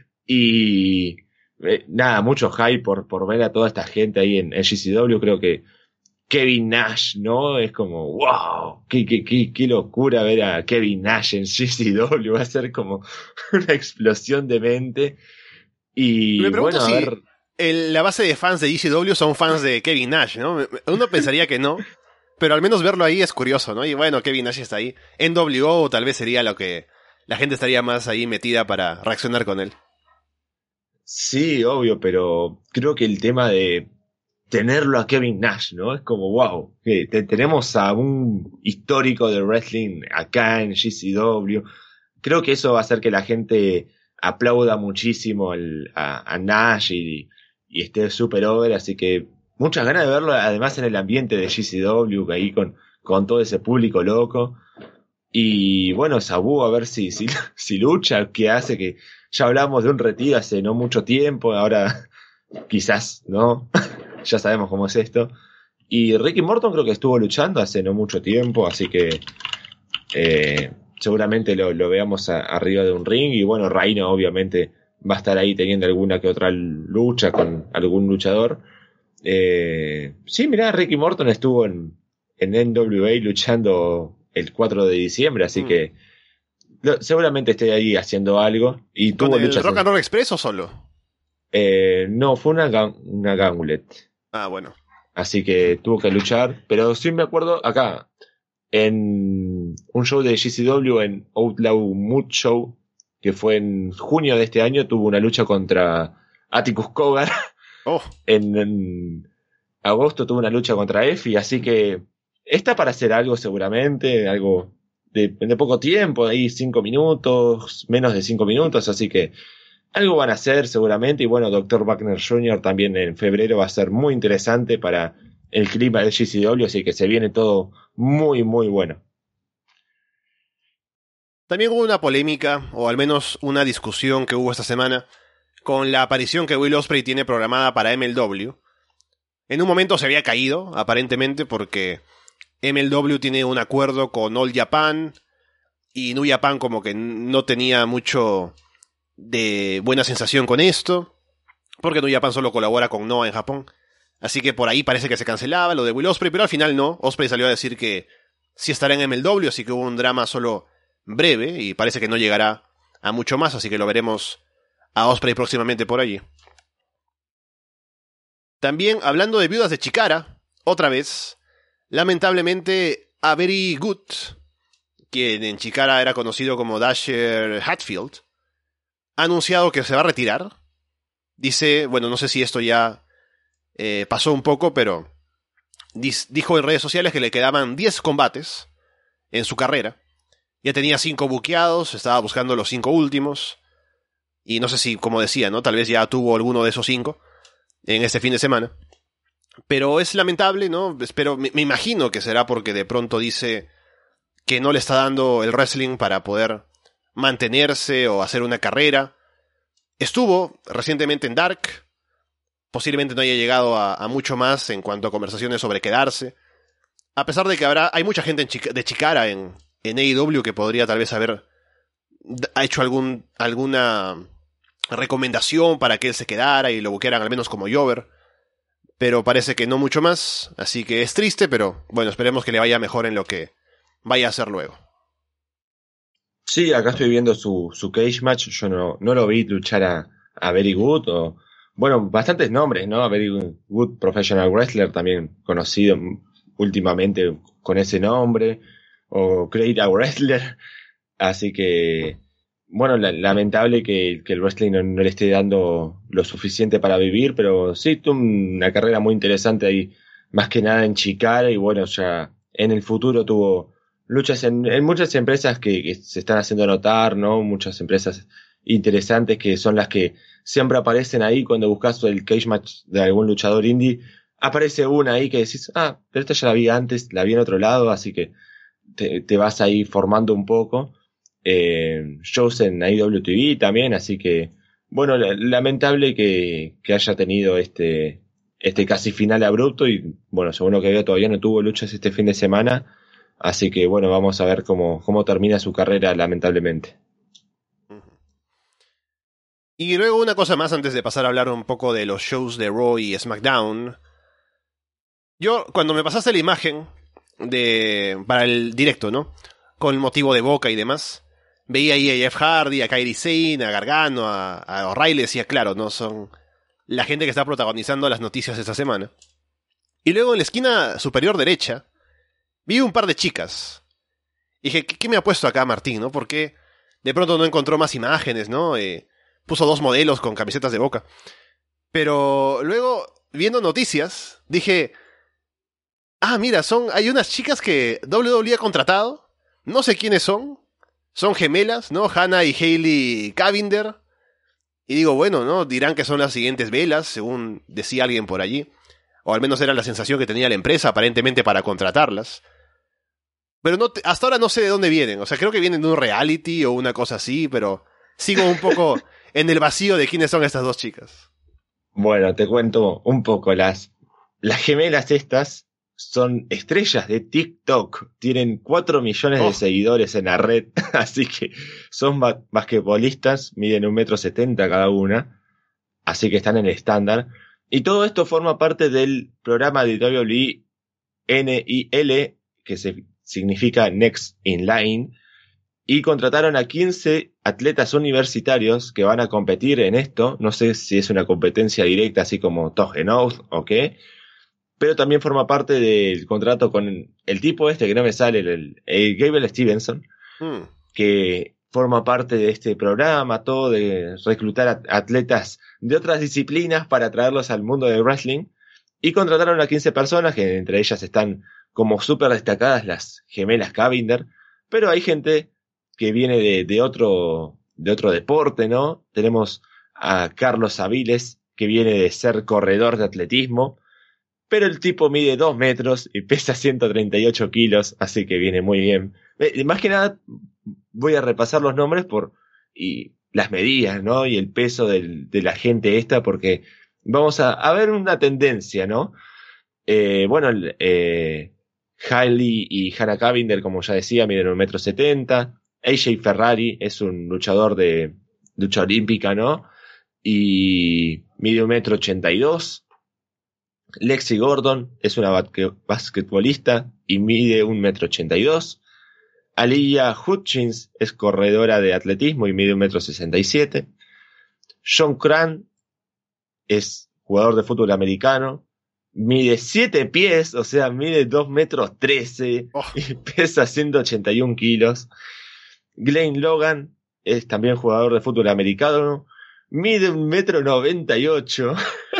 Y eh, nada, mucho hype por, por ver a toda esta gente ahí en, en G C W. Creo que Kevin Nash, ¿no? Es como, wow, qué, qué, qué, qué locura ver a Kevin Nash en G C W. Va a ser como una explosión de mente. Me Y pregunto bueno, a si ver, el- la base de fans de G C W son fans de Kevin Nash, ¿no? Me- me- Uno pensaría que no, pero al menos verlo ahí es curioso, ¿no? Y bueno, Kevin Nash está ahí. N W O tal vez sería lo que la gente estaría más ahí metida para reaccionar con él. sí, obvio, pero creo que el tema de tenerlo a Kevin Nash, ¿no? Es como, wow, que te- tenemos a un histórico de wrestling acá en G C W. Creo que eso va a hacer que la gente aplauda muchísimo al- a, a Nash y, y esté súper over, así que muchas ganas de verlo además en el ambiente de G C W, ahí con, con todo ese público loco. Y bueno, Sabu, a ver si, si, si lucha, qué hace, que ya hablamos de un retiro hace no mucho tiempo, ahora quizás, ¿no? Ya sabemos cómo es esto. Y Ricky Morton creo que estuvo luchando hace no mucho tiempo, así que eh, seguramente lo, lo veamos a- arriba de un ring. Y bueno, Reino obviamente va a estar ahí teniendo alguna que otra lucha con algún luchador. Eh, sí, mirá, Ricky Morton estuvo en, en N W A luchando el cuatro de diciembre, así Mm. que lo- seguramente esté ahí haciendo algo. Y ¿Con tuvo el luchas Rock en- and Roll Express o solo? eh, no, fue una, gan- una gauntlet. Ah, bueno. Así que tuvo que luchar. Pero sí me acuerdo acá, en un show de G C W, en Outlaw Mood Show, que fue en junio de este año, tuvo una lucha contra Atticus Cogar. Oh, En, en agosto tuvo una lucha contra Effie, así que está para hacer algo seguramente, algo de, de poco tiempo, ahí cinco minutos, menos de cinco minutos, así que algo van a hacer seguramente. Y bueno, doctor Wagner junior también en febrero va a ser muy interesante para el clima del G C W, así que se viene todo muy, muy bueno. También hubo una polémica, o al menos una discusión que hubo esta semana, con la aparición que Will Ospreay tiene programada para M L W. En un momento se había caído, aparentemente, porque M L W tiene un acuerdo con All Japan, y New Japan como que no tenía mucho de buena sensación con esto, porque New Japan solo colabora con Noah en Japón. Así que por ahí parece que se cancelaba lo de Will Ospreay, pero al final no. Ospreay salió a decir que sí estará en M L W, así que hubo un drama solo breve, y parece que no llegará a mucho más, así que lo veremos a Ospreay próximamente por allí. También, hablando de viudas de Chikara, otra vez, lamentablemente, Avery Good, quien en Chikara era conocido como Dasher Hatfield, ha anunciado que se va a retirar. Dice, bueno, no sé si esto ya eh, pasó un poco, pero dis- dijo en redes sociales que le quedaban diez combates en su carrera. Ya tenía cinco buqueados, estaba buscando los cinco últimos. Y no sé si, como decía, ¿no? Tal vez ya tuvo alguno de esos cinco en este fin de semana. Pero es lamentable, ¿no? Espero, me, me imagino que será porque de pronto dice que no le está dando el wrestling para poder mantenerse o hacer una carrera. Estuvo recientemente en Dark. Posiblemente no haya llegado a, a mucho más en cuanto a conversaciones sobre quedarse. A pesar de que habrá, hay mucha gente en Chica, de Chikara en, en A E W que podría tal vez haber ha hecho algún, alguna recomendación para que él se quedara y lo buquearan al menos como Jover. Pero parece que no mucho más. Así que es triste, pero bueno, esperemos que le vaya mejor en lo que vaya a hacer luego. Sí, acá estoy viendo su, su cage match. Yo no, no lo vi luchar a, a Very Good. O, bueno, bastantes nombres, ¿no? A Very Good Professional Wrestler, también conocido últimamente con ese nombre. O Great Wrestler. Así que, bueno, la, lamentable que, que el wrestling no, no le esté dando lo suficiente para vivir. Pero sí, tuvo una carrera muy interesante ahí. Más que nada en Chikara. Y bueno, ya en el futuro tuvo luchas en, en muchas empresas que, que se están haciendo notar, ¿no? Muchas empresas interesantes que son las que siempre aparecen ahí cuando buscas el cage match de algún luchador indie. Aparece una ahí que decís, ah, pero esta ya la vi antes, la vi en otro lado, así que te, te vas ahí formando un poco. Eh, shows en A E W T V también, así que, bueno, lamentable que, que haya tenido este, este casi final abrupto y, bueno, según lo que veo todavía no tuvo luchas este fin de semana. Así que bueno, vamos a ver cómo, cómo termina su carrera, lamentablemente. Y luego una cosa más antes de pasar a hablar un poco de los shows de Raw y SmackDown. Yo, cuando me pasaste la imagen de para el directo, ¿no? Con el motivo de Boca y demás, veía ahí a Jeff Hardy, a Kairi Sane, a Gargano, a, a O'Reilly, decía, claro, ¿no? Son la gente que está protagonizando las noticias esta semana. Y luego en la esquina superior derecha, vi un par de chicas. Y dije, ¿qué, ¿qué me ha puesto acá Martín, no? Porque de pronto no encontró más imágenes, ¿no? Eh, puso dos modelos con camisetas de Boca. Pero luego, viendo noticias, dije, ah, mira, son, hay unas chicas que W W E ha contratado. No sé quiénes son. Son gemelas, ¿no? Hannah y Hailey Cavinder. Y digo, bueno, ¿no? Dirán que son las siguientes velas, según decía alguien por allí. O al menos era la sensación que tenía la empresa, aparentemente, para contratarlas. Pero no te, hasta ahora no sé de dónde vienen. O sea, creo que vienen de un reality o una cosa así, pero sigo un poco en el vacío de quiénes son estas dos chicas. Bueno, te cuento un poco. Las, las gemelas estas son estrellas de TikTok. Tienen cuatro millones Oh. de seguidores en la red. Así que son ba- basquetbolistas. Miden un metro setenta cada una. Así que están en el estándar. Y todo esto forma parte del programa de W W E N I L, que se significa Next in Line, y contrataron a quince atletas universitarios que van a competir en esto. No sé si es una competencia directa así como Togen Oath o qué, pero también forma parte del contrato con el tipo este que no me sale, el, el Gable Stevenson, Hmm. que forma parte de este programa, todo de reclutar a atletas de otras disciplinas para traerlos al mundo del wrestling. Y contrataron a quince personas, que entre ellas están como súper destacadas las gemelas Cavinder, pero hay gente que viene de, de otro, de otro deporte, ¿no? Tenemos a Carlos Aviles, que viene de ser corredor de atletismo, pero el tipo mide dos metros y pesa ciento treinta y ocho kilos, así que viene muy bien. Eh, más que nada voy a repasar los nombres por y las medidas, ¿no? Y el peso del, de la gente esta, porque vamos a, a ver una tendencia, ¿no? Eh, bueno, el, eh, Hailey y Hannah Cavinder, como ya decía, miden un metro setenta. A J Ferrari es un luchador de lucha olímpica, ¿no? Y mide un metro ochenta y dos. Lexi Gordon es una basquetbolista y mide un metro ochenta y dos. Aliyah Hutchins es corredora de atletismo y mide un metro sesenta y siete. John Cran es jugador de fútbol americano, mide siete pies, o sea, mide dos metros trece oh. y pesa ciento ochenta y un kilos. Glenn Logan es también jugador de fútbol americano, mide un metro noventa y ocho.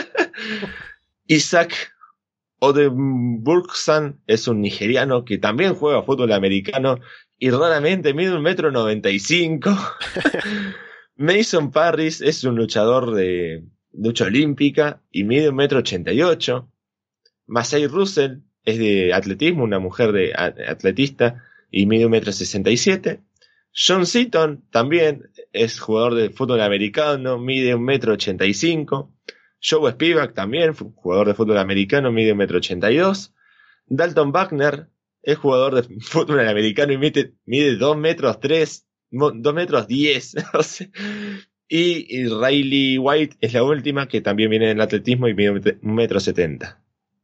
Isaac Odeburgsan es un nigeriano que también juega fútbol americano y raramente mide un metro noventa y cinco. Mason Parris es un luchador de lucha olímpica y mide un metro ochenta y ocho. Masai Russell es de atletismo, una mujer de atletista y mide un metro sesenta y siete. John Seaton también es jugador de fútbol americano, mide un metro ochenta y cinco. Joe Spivak también, jugador de fútbol americano, mide un metro ochenta y dos. Dalton Buckner es jugador de fútbol americano y mide, mide dos metros tres, dos metros diez. O sea, y, y Riley White es la última, que también viene del atletismo y mide un metro setenta.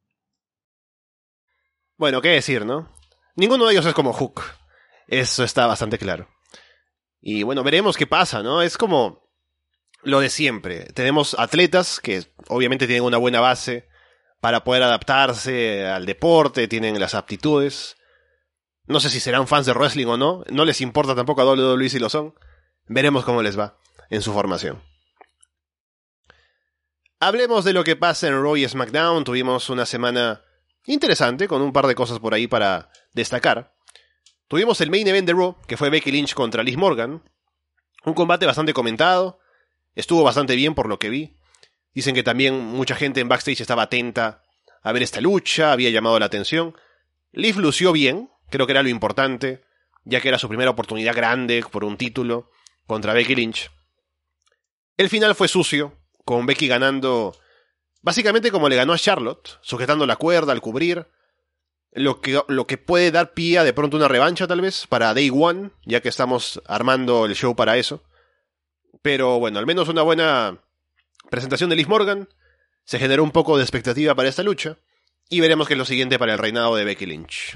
Bueno, qué decir, ¿no? Ninguno de ellos es como Hook. Eso está bastante claro. Y bueno, veremos qué pasa, ¿no? Es como lo de siempre. Tenemos atletas que obviamente tienen una buena base para poder adaptarse al deporte, tienen las aptitudes. No sé si serán fans de wrestling o no, no les importa tampoco a doble u doble u E si lo son. Veremos cómo les va en su formación. Hablemos de lo que pasa en Raw y SmackDown. Tuvimos una semana interesante con un par de cosas por ahí para destacar. Tuvimos el main event de Raw, que fue Becky Lynch contra Liz Morgan. Un combate bastante comentado. Estuvo bastante bien por lo que vi. Dicen que también mucha gente en backstage estaba atenta a ver esta lucha, había llamado la atención. Liv lució bien, creo que era lo importante, ya que era su primera oportunidad grande por un título contra Becky Lynch. El final fue sucio, con Becky ganando básicamente como le ganó a Charlotte, sujetando la cuerda al cubrir, lo que, lo que puede dar pie a de pronto una revancha tal vez para Day One, ya que estamos armando el show para eso. Pero bueno, al menos una buena presentación de Liv Morgan. Se generó un poco de expectativa para esta lucha. Y veremos qué es lo siguiente para el reinado de Becky Lynch.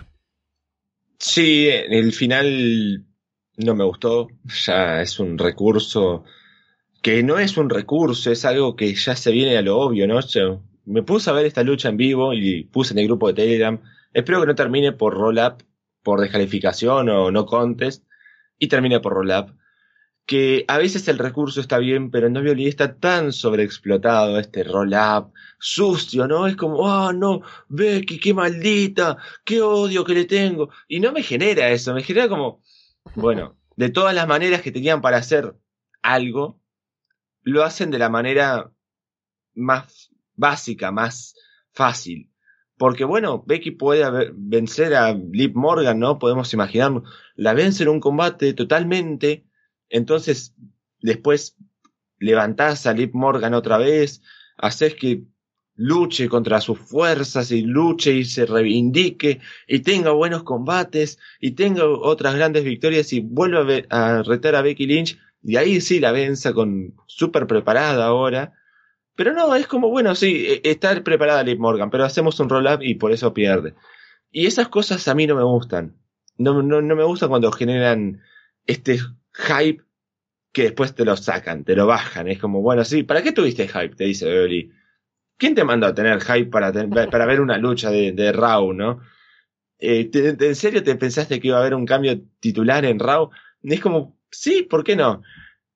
Sí, el final no me gustó. Ya es un recurso que no es un recurso, es algo que ya se viene a lo obvio, ¿no? Yo me puse a ver esta lucha en vivo y puse en el grupo de Telegram. Espero que no termine por roll-up, por descalificación o no contest. Y termine por roll-up. Que a veces el recurso está bien, pero en W W E está tan sobreexplotado este roll-up, sucio, ¿no? Es como, ah, oh, no, Becky, qué maldita, qué odio que le tengo. Y no me genera eso, me genera como, bueno, de todas las maneras que tenían para hacer algo, lo hacen de la manera más básica, más fácil. Porque bueno, Becky puede haber, vencer a Liv Morgan, ¿no? Podemos imaginar, la vence en un combate totalmente. Entonces, después levantás a Liv Morgan otra vez, haces que luche contra sus fuerzas y luche y se reivindique y tenga buenos combates y tenga otras grandes victorias y vuelva a, ver, a retar a Becky Lynch y ahí sí la venza con súper preparada ahora. Pero no, es como, bueno, sí, está preparada Liv Morgan, pero hacemos un roll-up y por eso pierde. Y esas cosas a mí no me gustan. No, no, no me gusta cuando generan este hype que después te lo sacan, te lo bajan. Es como, bueno, sí, ¿para qué tuviste hype? Te dice Beverly. ¿Quién te mandó a tener hype para, ten, para ver una lucha de, de Raw, no? Eh, te, te, ¿En serio te pensaste que iba a haber un cambio titular en Raw? Es como, sí, ¿por qué no?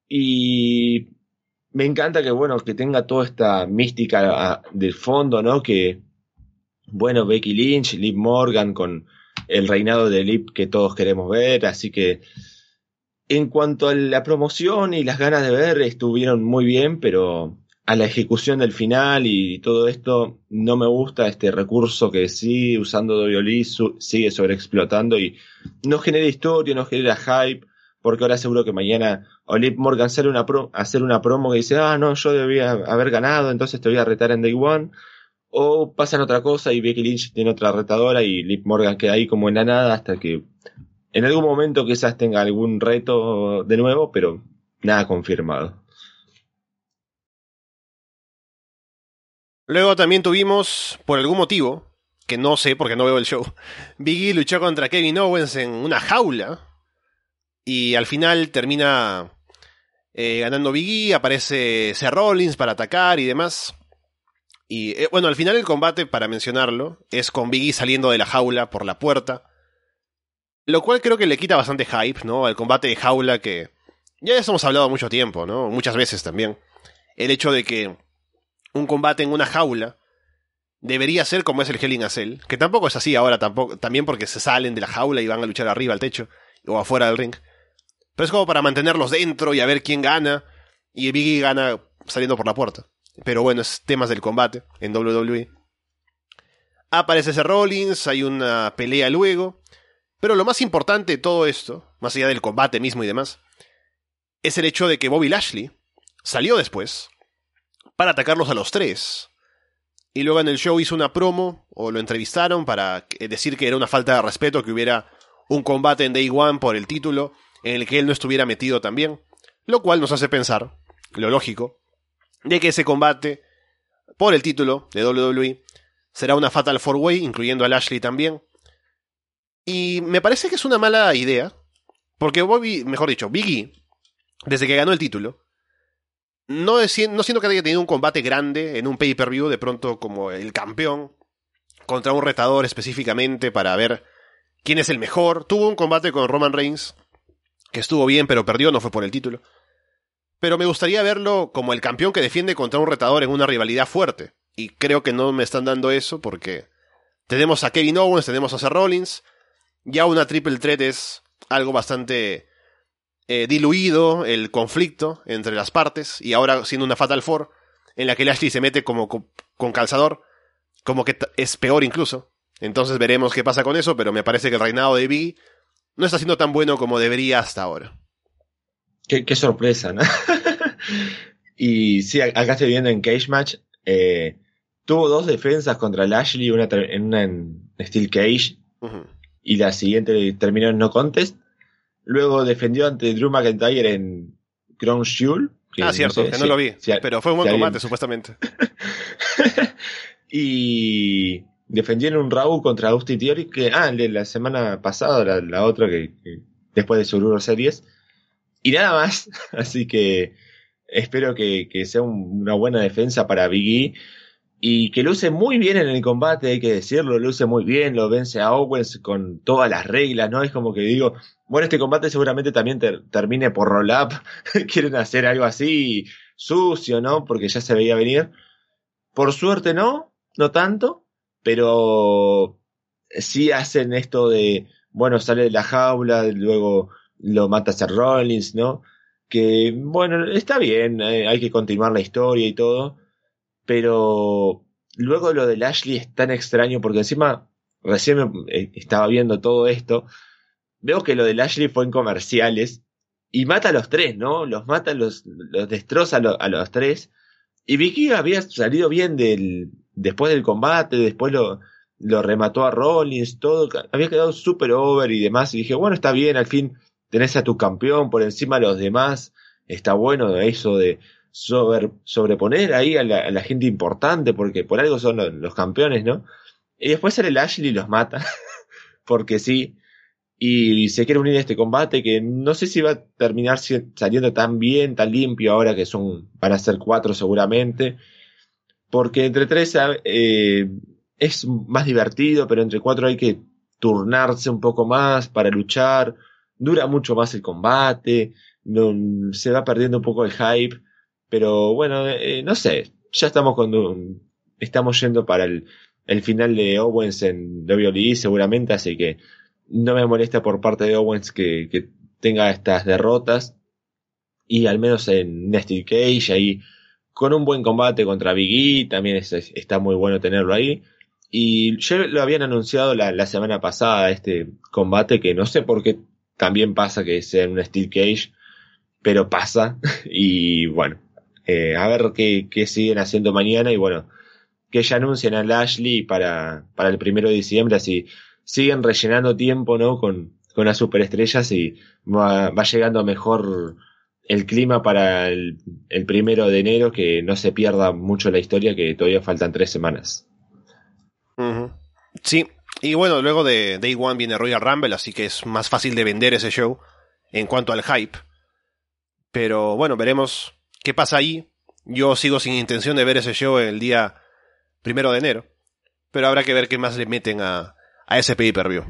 Y me encanta que, bueno, que tenga toda esta mística a, del fondo, ¿no? Que bueno, Becky Lynch, Liv Morgan con el reinado de Liv que todos queremos ver, así que en cuanto a la promoción y las ganas de ver, estuvieron muy bien, pero a la ejecución del final y todo esto, no me gusta este recurso que sí, usando W W E, su- sigue sobreexplotando y no genera historia, no genera hype, porque ahora seguro que mañana Olive Morgan hacer una, pro, hacer una promo que dice, ah, no, yo debía haber ganado, entonces te voy a retar en Day One, o pasan otra cosa y Becky Lynch tiene otra retadora y Liv Morgan queda ahí como en la nada hasta que en algún momento quizás tenga algún reto de nuevo, pero nada confirmado. Luego también tuvimos, por algún motivo, que no sé porque no veo el show, Big E luchó contra Kevin Owens en una jaula y al final termina eh, ganando Big E, aparece Seth Rollins para atacar y demás. Y eh, bueno, al final el combate, para mencionarlo, es con Big E saliendo de la jaula por la puerta, lo cual creo que le quita bastante hype, ¿no? Al combate de jaula que ya hemos hablado mucho tiempo, ¿no? Muchas veces también. El hecho de que un combate en una jaula debería ser como es el Hell in a Cell, que tampoco es así ahora, tampoco, también porque se salen de la jaula y van a luchar arriba al techo o afuera del ring. Pero es como para mantenerlos dentro y a ver quién gana, y Big E gana saliendo por la puerta. Pero bueno, es temas del combate en W W E. Aparece ese Rollins, hay una pelea luego, pero lo más importante de todo esto, más allá del combate mismo y demás, es el hecho de que Bobby Lashley salió después para atacarlos a los tres. Y luego en el show hizo una promo, o lo entrevistaron para decir que era una falta de respeto que hubiera un combate en Day One por el título en el que él no estuviera metido también. Lo cual nos hace pensar, lo lógico, de que ese combate por el título de W W E será una Fatal four way, incluyendo a Lashley también. Y me parece que es una mala idea, porque Bobby, mejor dicho, Big E, desde que ganó el título, no, es, no siento que haya tenido un combate grande en un pay-per-view, de pronto como el campeón, contra un retador específicamente para ver quién es el mejor. Tuvo un combate con Roman Reigns, que estuvo bien, pero perdió, no fue por el título. Pero me gustaría verlo como el campeón que defiende contra un retador en una rivalidad fuerte. Y creo que no me están dando eso porque tenemos a Kevin Owens, tenemos a Seth Rollins. Ya una triple threat es algo bastante eh, diluido, el conflicto entre las partes. Y ahora siendo una Fatal Four, en la que Lashley se mete como con, con calzador, como que es peor incluso. Entonces veremos qué pasa con eso, pero me parece que el reinado de Big E no está siendo tan bueno como debería hasta ahora. Qué, qué sorpresa, ¿no? Y sí, acá estoy viendo en Cage Match. Eh, tuvo dos defensas contra Lashley, una ter- en una en Steel Cage Uh-huh. y la siguiente terminó en No Contest. Luego defendió ante Drew McIntyre en Crown Jewel. Que Ah, no cierto, sé que no si, lo vi. si, Pero fue un si buen alguien... combate, supuestamente. Y defendió en un Raw contra Austin Theory. Que, ah, el de la semana pasada, la, la otra que, que después de Survivor Series. Y nada más. Así que espero que, que sea un, una buena defensa para Big E. Y que luce muy bien en el combate, hay que decirlo, luce muy bien, lo vence a Owens con todas las reglas, ¿no? Es como que digo, bueno, este combate seguramente también ter- termine por roll-up, quieren hacer algo así sucio, ¿no? Porque ya se veía venir. Por suerte no, no tanto, pero sí hacen esto de, bueno, sale de la jaula, luego lo mata Seth Rollins, ¿no? Que, bueno, está bien, eh, hay que continuar la historia y todo, pero luego lo de Lashley es tan extraño porque encima recién me, eh, estaba viendo todo esto, veo que lo de Lashley fue en comerciales y mata a los tres, ¿no? Los mata, los, los destroza a, lo- a los tres. Y Vicky había salido bien del, después del combate, después lo, lo remató a Rollins, todo, había quedado súper over y demás, y dije, bueno, está bien, al fin tenés a tu campeón por encima de los demás, está bueno eso de sobre, sobreponer ahí a la, a la gente importante, porque por algo son los, los campeones, ¿no? Y después sale el Ashley y los mata, porque sí, y se quiere unir a este combate que no sé si va a terminar si- saliendo tan bien, tan limpio ahora que son, van a ser cuatro seguramente, porque entre tres eh, es más divertido, pero entre cuatro hay que turnarse un poco más para luchar, dura mucho más el combate, no, se va perdiendo un poco el hype, pero bueno, eh, no sé, ya estamos cuando estamos yendo para el el final de Owens en W W E seguramente, así que no me molesta por parte de Owens que, que tenga estas derrotas, y al menos en un Steel Cage ahí con un buen combate contra Big E, también es, es, está muy bueno tenerlo ahí. Y ya lo habían anunciado la, la semana pasada, este combate, que no sé por qué también pasa que sea en un Steel Cage, pero pasa. Y bueno, eh, a ver qué, qué siguen haciendo mañana, y bueno, que ya anuncian a Lashley para, para el primero de diciembre, así siguen rellenando tiempo, ¿no? Con, con las superestrellas, y va, va llegando mejor el clima para el, el primero de enero, que no se pierda mucho la historia, que todavía faltan tres semanas. Uh-huh. Sí, y bueno, luego de Day One viene Royal Rumble, así que es más fácil de vender ese show en cuanto al hype. Pero bueno, veremos qué pasa ahí. Yo sigo sin intención de ver ese show el día primero de enero, pero habrá que ver qué más le meten a, a ese pay-per-view.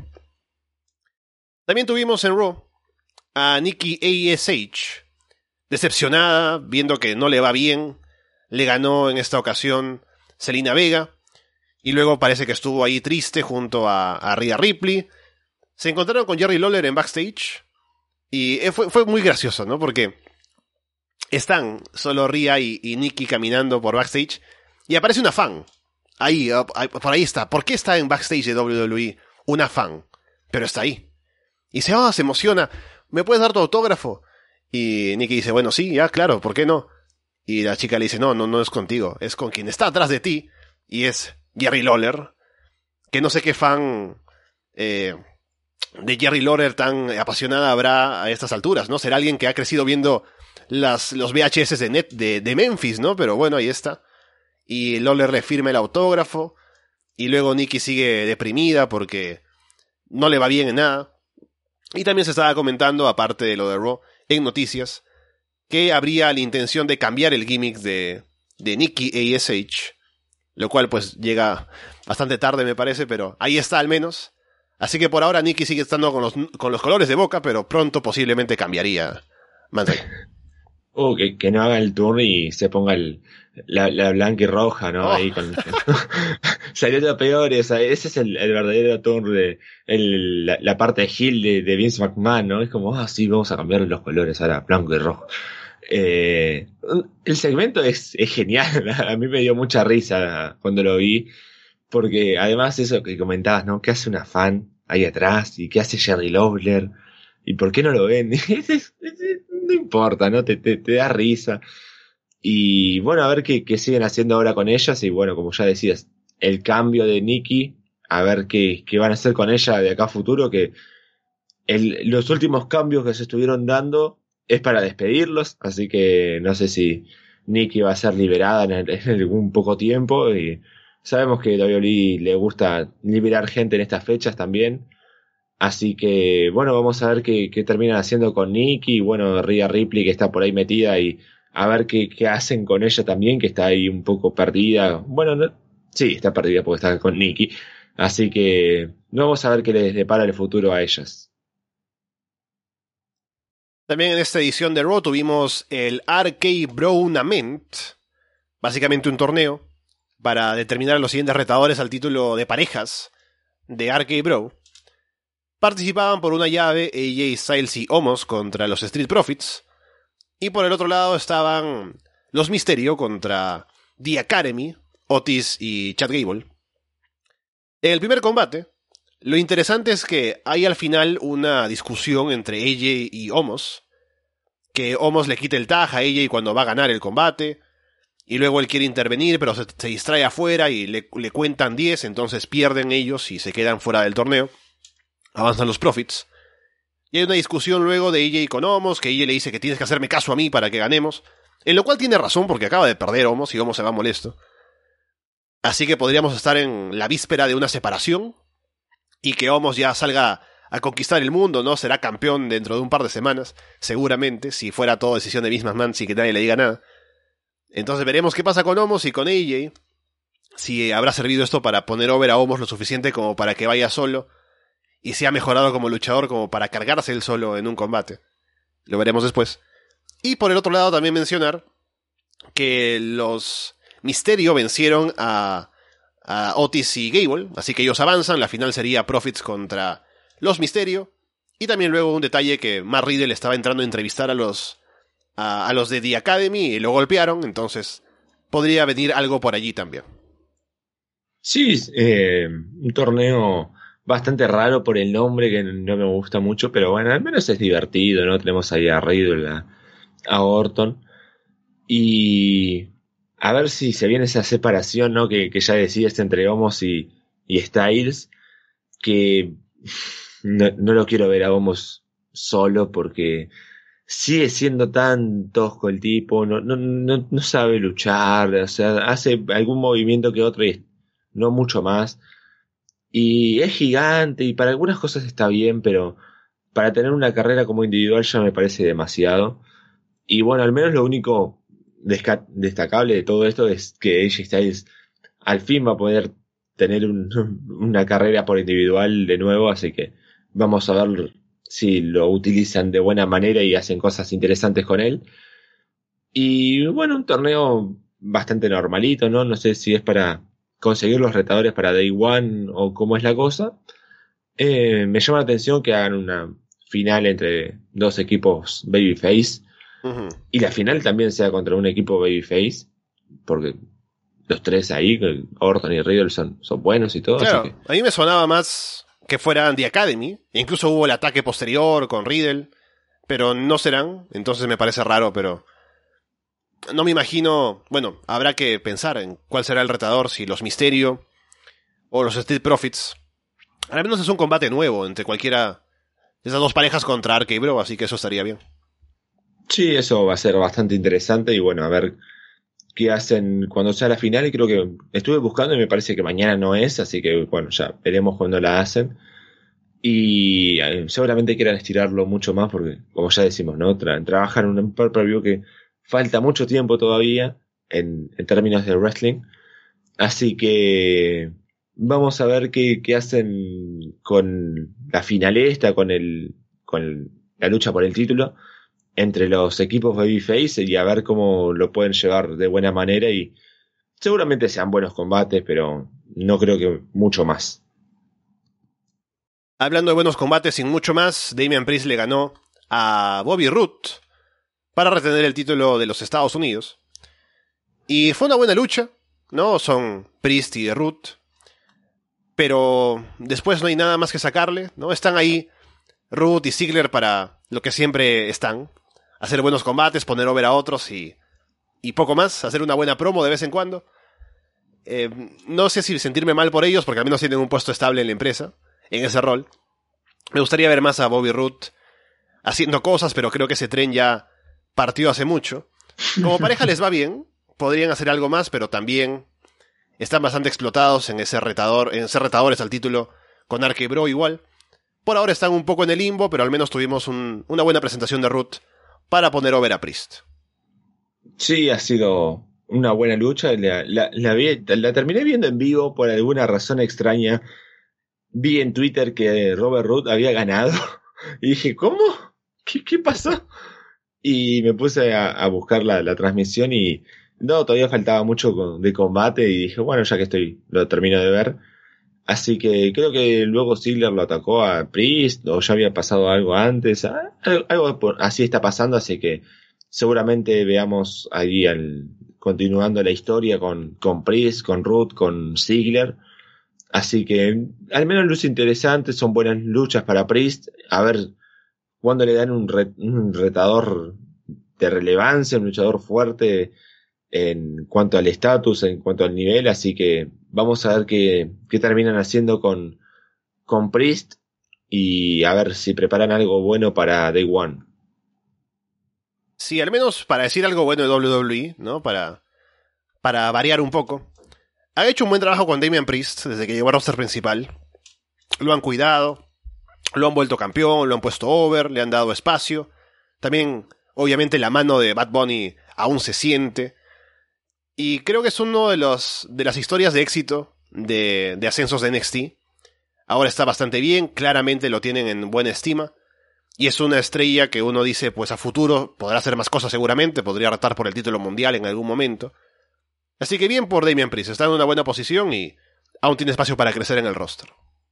También tuvimos en Raw a Nikki A S H, decepcionada, viendo que no le va bien. Le ganó en esta ocasión Zelina Vega, y luego parece que estuvo ahí triste junto a, a Rhea Ripley. Se encontraron con Jerry Lawler en backstage, y fue, fue muy gracioso, ¿no? Porque están solo Rhea y, y Nikki caminando por backstage, y aparece una fan. Ahí, por ahí está. ¿Por qué está en backstage de W W E una fan? Pero está ahí. Y se, oh, se emociona. ¿Me puedes dar tu autógrafo? Y Nikki dice, bueno, sí, ya, claro, ¿por qué no? Y la chica le dice, no, no, no es contigo, es con quien está atrás de ti, y es Jerry Lawler, que no sé qué fan eh, de Jerry Lawler tan apasionada habrá a estas alturas, ¿no? Será alguien que ha crecido viendo las, los V H S de, Net, de, de Memphis, ¿no? Pero bueno, ahí está. Y Lawler le firma el autógrafo, y luego Nikki sigue deprimida porque no le va bien en nada. Y también se estaba comentando, aparte de lo de Raw, en noticias, que habría la intención de cambiar el gimmick de, de Nikki A S H, lo cual pues llega bastante tarde me parece, pero ahí está al menos. Así que por ahora Nikki sigue estando con los, con los colores de Boca, pero pronto posiblemente cambiaría. Oh, que, que no haga el turno y se ponga el, la, la blanca y roja, ¿no? Oh. Ahí con... Salió lo peor, o sea, ese es el, el verdadero turno de el, la, la parte de heel de, de Vince McMahon, ¿no? Es como, ah, sí, vamos a cambiar los colores ahora, blanco y rojo. Eh, el segmento es, es genial, a mí me dio mucha risa cuando lo vi, porque además eso que comentabas, ¿no? ¿Qué hace una fan ahí atrás? ¿Y qué hace Jerry Lawler? ¿Y por qué no lo ven? No importa, ¿no? Te, te, te da risa. Y bueno, a ver qué, qué siguen haciendo ahora con ellas. Y bueno, como ya decías, el cambio de Nikki, a ver qué, qué van a hacer con ella de acá a futuro, que el, los últimos cambios que se estuvieron dando es para despedirlos, así que no sé si Nikki va a ser liberada en, el, en algún poco tiempo, y sabemos que a W W E le gusta liberar gente en estas fechas también. Así que, bueno, vamos a ver qué, qué terminan haciendo con Nikki, y bueno, Rhea Ripley que está por ahí metida, y a ver qué, qué hacen con ella también, que está ahí un poco perdida. Bueno, no, sí, está perdida porque está con Nikki. Así que vamos a ver qué les depara el futuro a ellas. También en esta edición de Raw tuvimos el R K Brownament, básicamente un torneo para determinar a los siguientes retadores al título de parejas de R K Bro. Participaban por una llave A J Styles y Omos contra los Street Profits, y por el otro lado estaban los Mysterio contra The Academy, Otis y Chad Gable. En el primer combate, lo interesante es que hay al final una discusión entre A J y Omos, que Omos le quita el tag a A J cuando va a ganar el combate, y luego él quiere intervenir, pero se, se distrae afuera y le, le cuentan diez, entonces pierden ellos y se quedan fuera del torneo. Avanzan los Profits. Y hay una discusión luego de A J con Omos, que A J le dice que tienes que hacerme caso a mí para que ganemos, en lo cual tiene razón porque acaba de perder Omos y Omos se va molesto. Así que podríamos estar en la víspera de una separación, y que Omos ya salga a conquistar el mundo, ¿no? Será campeón dentro de un par de semanas, seguramente, si fuera todo decisión de Vince McMahon sin que nadie le diga nada. Entonces veremos qué pasa con Omos y con A J, si habrá servido esto para poner over a Omos lo suficiente como para que vaya solo, y se ha mejorado como luchador como para cargarse él solo en un combate. Lo veremos después. Y por el otro lado también mencionar que los Mysterio vencieron a, a Otis y Gable, así que ellos avanzan. La final sería Profits contra los Mysterio. Y también luego un detalle que Matt Riddle estaba entrando a entrevistar a los, a, a los de The Academy y lo golpearon, entonces podría venir algo por allí también. Sí, eh, un torneo bastante raro por el nombre que no me gusta mucho, pero bueno, al menos es divertido, ¿no? Tenemos ahí a Riddle, a, a Orton. Y a ver si se viene esa separación, ¿no? Que, que ya decías entre Omos y, y Styles, que no, no lo quiero ver a Omos solo porque sigue siendo tan tosco el tipo, no, no, no, no sabe luchar, o sea, hace algún movimiento que otro y no mucho más. Y es gigante y para algunas cosas está bien, pero para tener una carrera como individual ya me parece demasiado. Y bueno, al menos lo único desca- destacable de todo esto es que A J Styles al fin va a poder tener un, una carrera por individual de nuevo, así que vamos a ver si lo utilizan de buena manera y hacen cosas interesantes con él. Y bueno, un torneo bastante normalito, ¿no? No sé si es para conseguir los retadores para Day One o cómo es la cosa. Eh, me llama la atención que hagan una final entre dos equipos Babyface. Uh-huh. Y la final también sea contra un equipo Babyface, porque los tres ahí, Orton y Riddle, son, son buenos y todo. Claro, así que... a mí me sonaba más que fueran The Academy. Incluso hubo el ataque posterior con Riddle, pero no serán, entonces me parece raro, pero no me imagino. Bueno, habrá que pensar en cuál será el retador, si los Mysterio o los Street Profits. Al menos es un combate nuevo entre cualquiera de esas dos parejas contra Arca y Bro, así que eso estaría bien. Sí, eso va a ser bastante interesante y bueno, a ver qué hacen cuando sea la final. Y creo que estuve buscando y me parece que mañana no es, así que bueno, ya veremos cuándo la hacen. Y eh, seguramente quieran estirarlo mucho más porque, como ya decimos, ¿no? Tra- trabajan en un pay-per-view que falta mucho tiempo todavía en, en términos de wrestling. Así que vamos a ver qué, qué hacen con la final esta, con el, con la lucha por el título entre los equipos Babyface y a ver cómo lo pueden llevar de buena manera y seguramente sean buenos combates, pero no creo que mucho más. Hablando de buenos combates sin mucho más, Damian Priest le ganó a Bobby Roode para retener el título de los Estados Unidos. Y fue una buena lucha, ¿no? Son Priest y Roode. Pero después no hay nada más que sacarle, ¿no? Están ahí Roode y Ziggler para lo que siempre están. Hacer buenos combates, poner over a otros y, y poco más. Hacer una buena promo de vez en cuando. Eh, no sé si sentirme mal por ellos, porque al menos tienen un puesto estable en la empresa, en ese rol. Me gustaría ver más a Bobby Roode haciendo cosas, pero creo que ese tren ya partió hace mucho. Como pareja les va bien, podrían hacer algo más, pero también están bastante explotados en ese retador, en ser retadores al título con Arca y Bro igual. Por ahora están un poco en el limbo, pero al menos tuvimos un, una buena presentación de Roode para poner over a Priest. Sí, ha sido una buena lucha. La, la, la, vi, la terminé viendo en vivo por alguna razón extraña. Vi en Twitter que Robert Roode había ganado y dije, ¿cómo? ¿Qué, qué pasó? Y me puse a, a buscar la, la transmisión y no, todavía faltaba mucho de combate y dije, bueno, ya que estoy, lo termino de ver. Así que creo que luego Ziggler lo atacó a Priest o ya había pasado algo antes. Algo así está pasando, así que seguramente veamos ahí al, continuando la historia con, con Priest, con Roode, con Ziggler. Así que al menos luchas interesantes, son buenas luchas para Priest. A ver cuándo le dan un, re, un retador de relevancia, un luchador fuerte en cuanto al estatus, en cuanto al nivel. Así que vamos a ver qué, qué terminan haciendo con, con Priest y a ver si preparan algo bueno para Day One. Sí, al menos para decir algo bueno de W W E, ¿no? Para, para variar un poco. Ha hecho un buen trabajo con Damian Priest desde que llegó al roster principal. Lo han cuidado, lo han vuelto campeón, lo han puesto over, le han dado espacio. También, obviamente, la mano de Bad Bunny aún se siente. Y creo que es uno de los de las historias de éxito de, de ascensos de N X T. Ahora está bastante bien, claramente lo tienen en buena estima. Y es una estrella que uno dice, pues a futuro podrá hacer más cosas seguramente, podría retar por el título mundial en algún momento. Así que bien por Damian Priest, está en una buena posición y aún tiene espacio para crecer en el roster.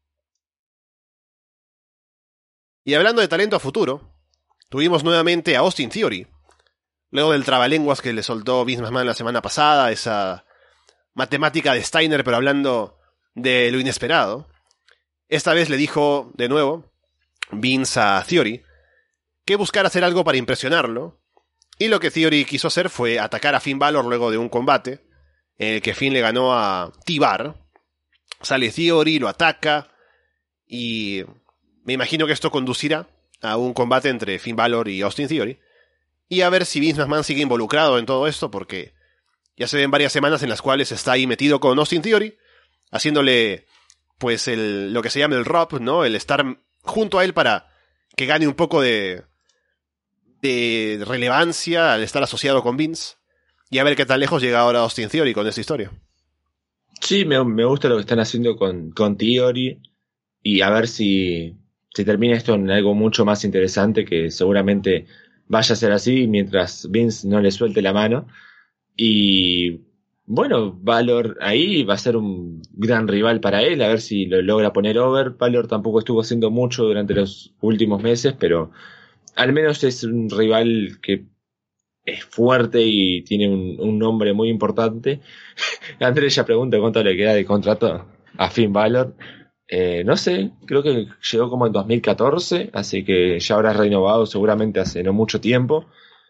Y hablando de talento a futuro, tuvimos nuevamente a Austin Theory, luego del trabalenguas que le soltó Vince McMahon la semana pasada, esa matemática de Steiner, pero hablando de lo inesperado. Esta vez le dijo de nuevo Vince a Theory que buscara hacer algo para impresionarlo, y lo que Theory quiso hacer fue atacar a Finn Balor luego de un combate en el que Finn le ganó a T-Bar. Sale Theory, lo ataca, y me imagino que esto conducirá a un combate entre Finn Balor y Austin Theory, y a ver si Vince McMahon sigue involucrado en todo esto, porque ya se ven varias semanas en las cuales está ahí metido con Austin Theory, haciéndole pues el, lo que se llama el rub, ¿no? El estar junto a él para que gane un poco de, de relevancia al estar asociado con Vince, y a ver qué tan lejos llega ahora Austin Theory con esta historia. Sí, me, me gusta lo que están haciendo con, con Theory, y a ver si, si termina esto en algo mucho más interesante, que seguramente vaya a ser así mientras Vince no le suelte la mano. Y bueno, Balor ahí va a ser un gran rival para él, a ver si lo logra poner over. Balor tampoco estuvo haciendo mucho durante los últimos meses, pero al menos es un rival que es fuerte y tiene un, un nombre muy importante. Andrés ya pregunta cuánto le queda de contrato a Finn Balor. Eh, no sé, creo que llegó como en dos mil catorce, así que ya habrá renovado seguramente hace no mucho tiempo.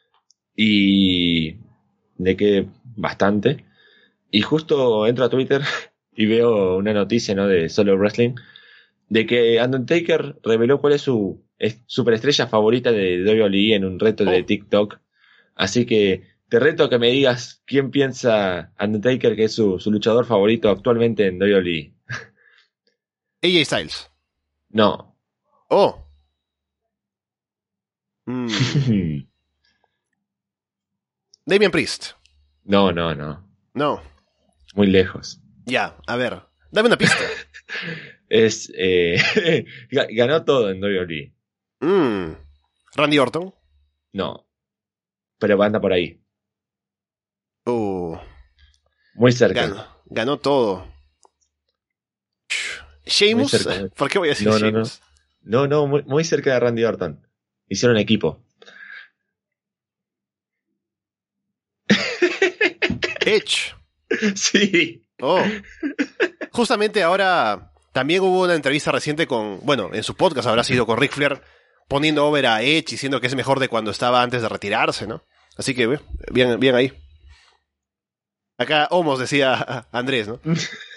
Y le quede bastante. Y justo entro a Twitter y veo una noticia, ¿no?, de Solo Wrestling, de que Undertaker reveló cuál es su es, superestrella favorita de W W E en un reto de TikTok. Así que te reto a que me digas quién piensa Undertaker que es su, su luchador favorito actualmente en W W E. A J Styles. No. Oh. Mm. Damian Priest. No, no, no. No. Muy lejos. Ya, a ver. Dame una pista. es eh, ganó todo en W W E. Mm. Randy Orton. No. Pero anda por ahí. Uh. Muy cerca. Ganó, ganó todo. ¿Sheamus? Cerca. ¿Por qué voy a decir no, Sheamus? No, no, no muy, muy cerca de Randy Orton. Hicieron equipo. Edge. Sí. Oh. Justamente ahora también hubo una entrevista reciente con, bueno, en su podcast habrá sido con Ric Flair, poniendo over a Edge, diciendo que es mejor de cuando estaba antes de retirarse, ¿no? Así que bien, bien ahí. Acá Homos decía Andrés, ¿no?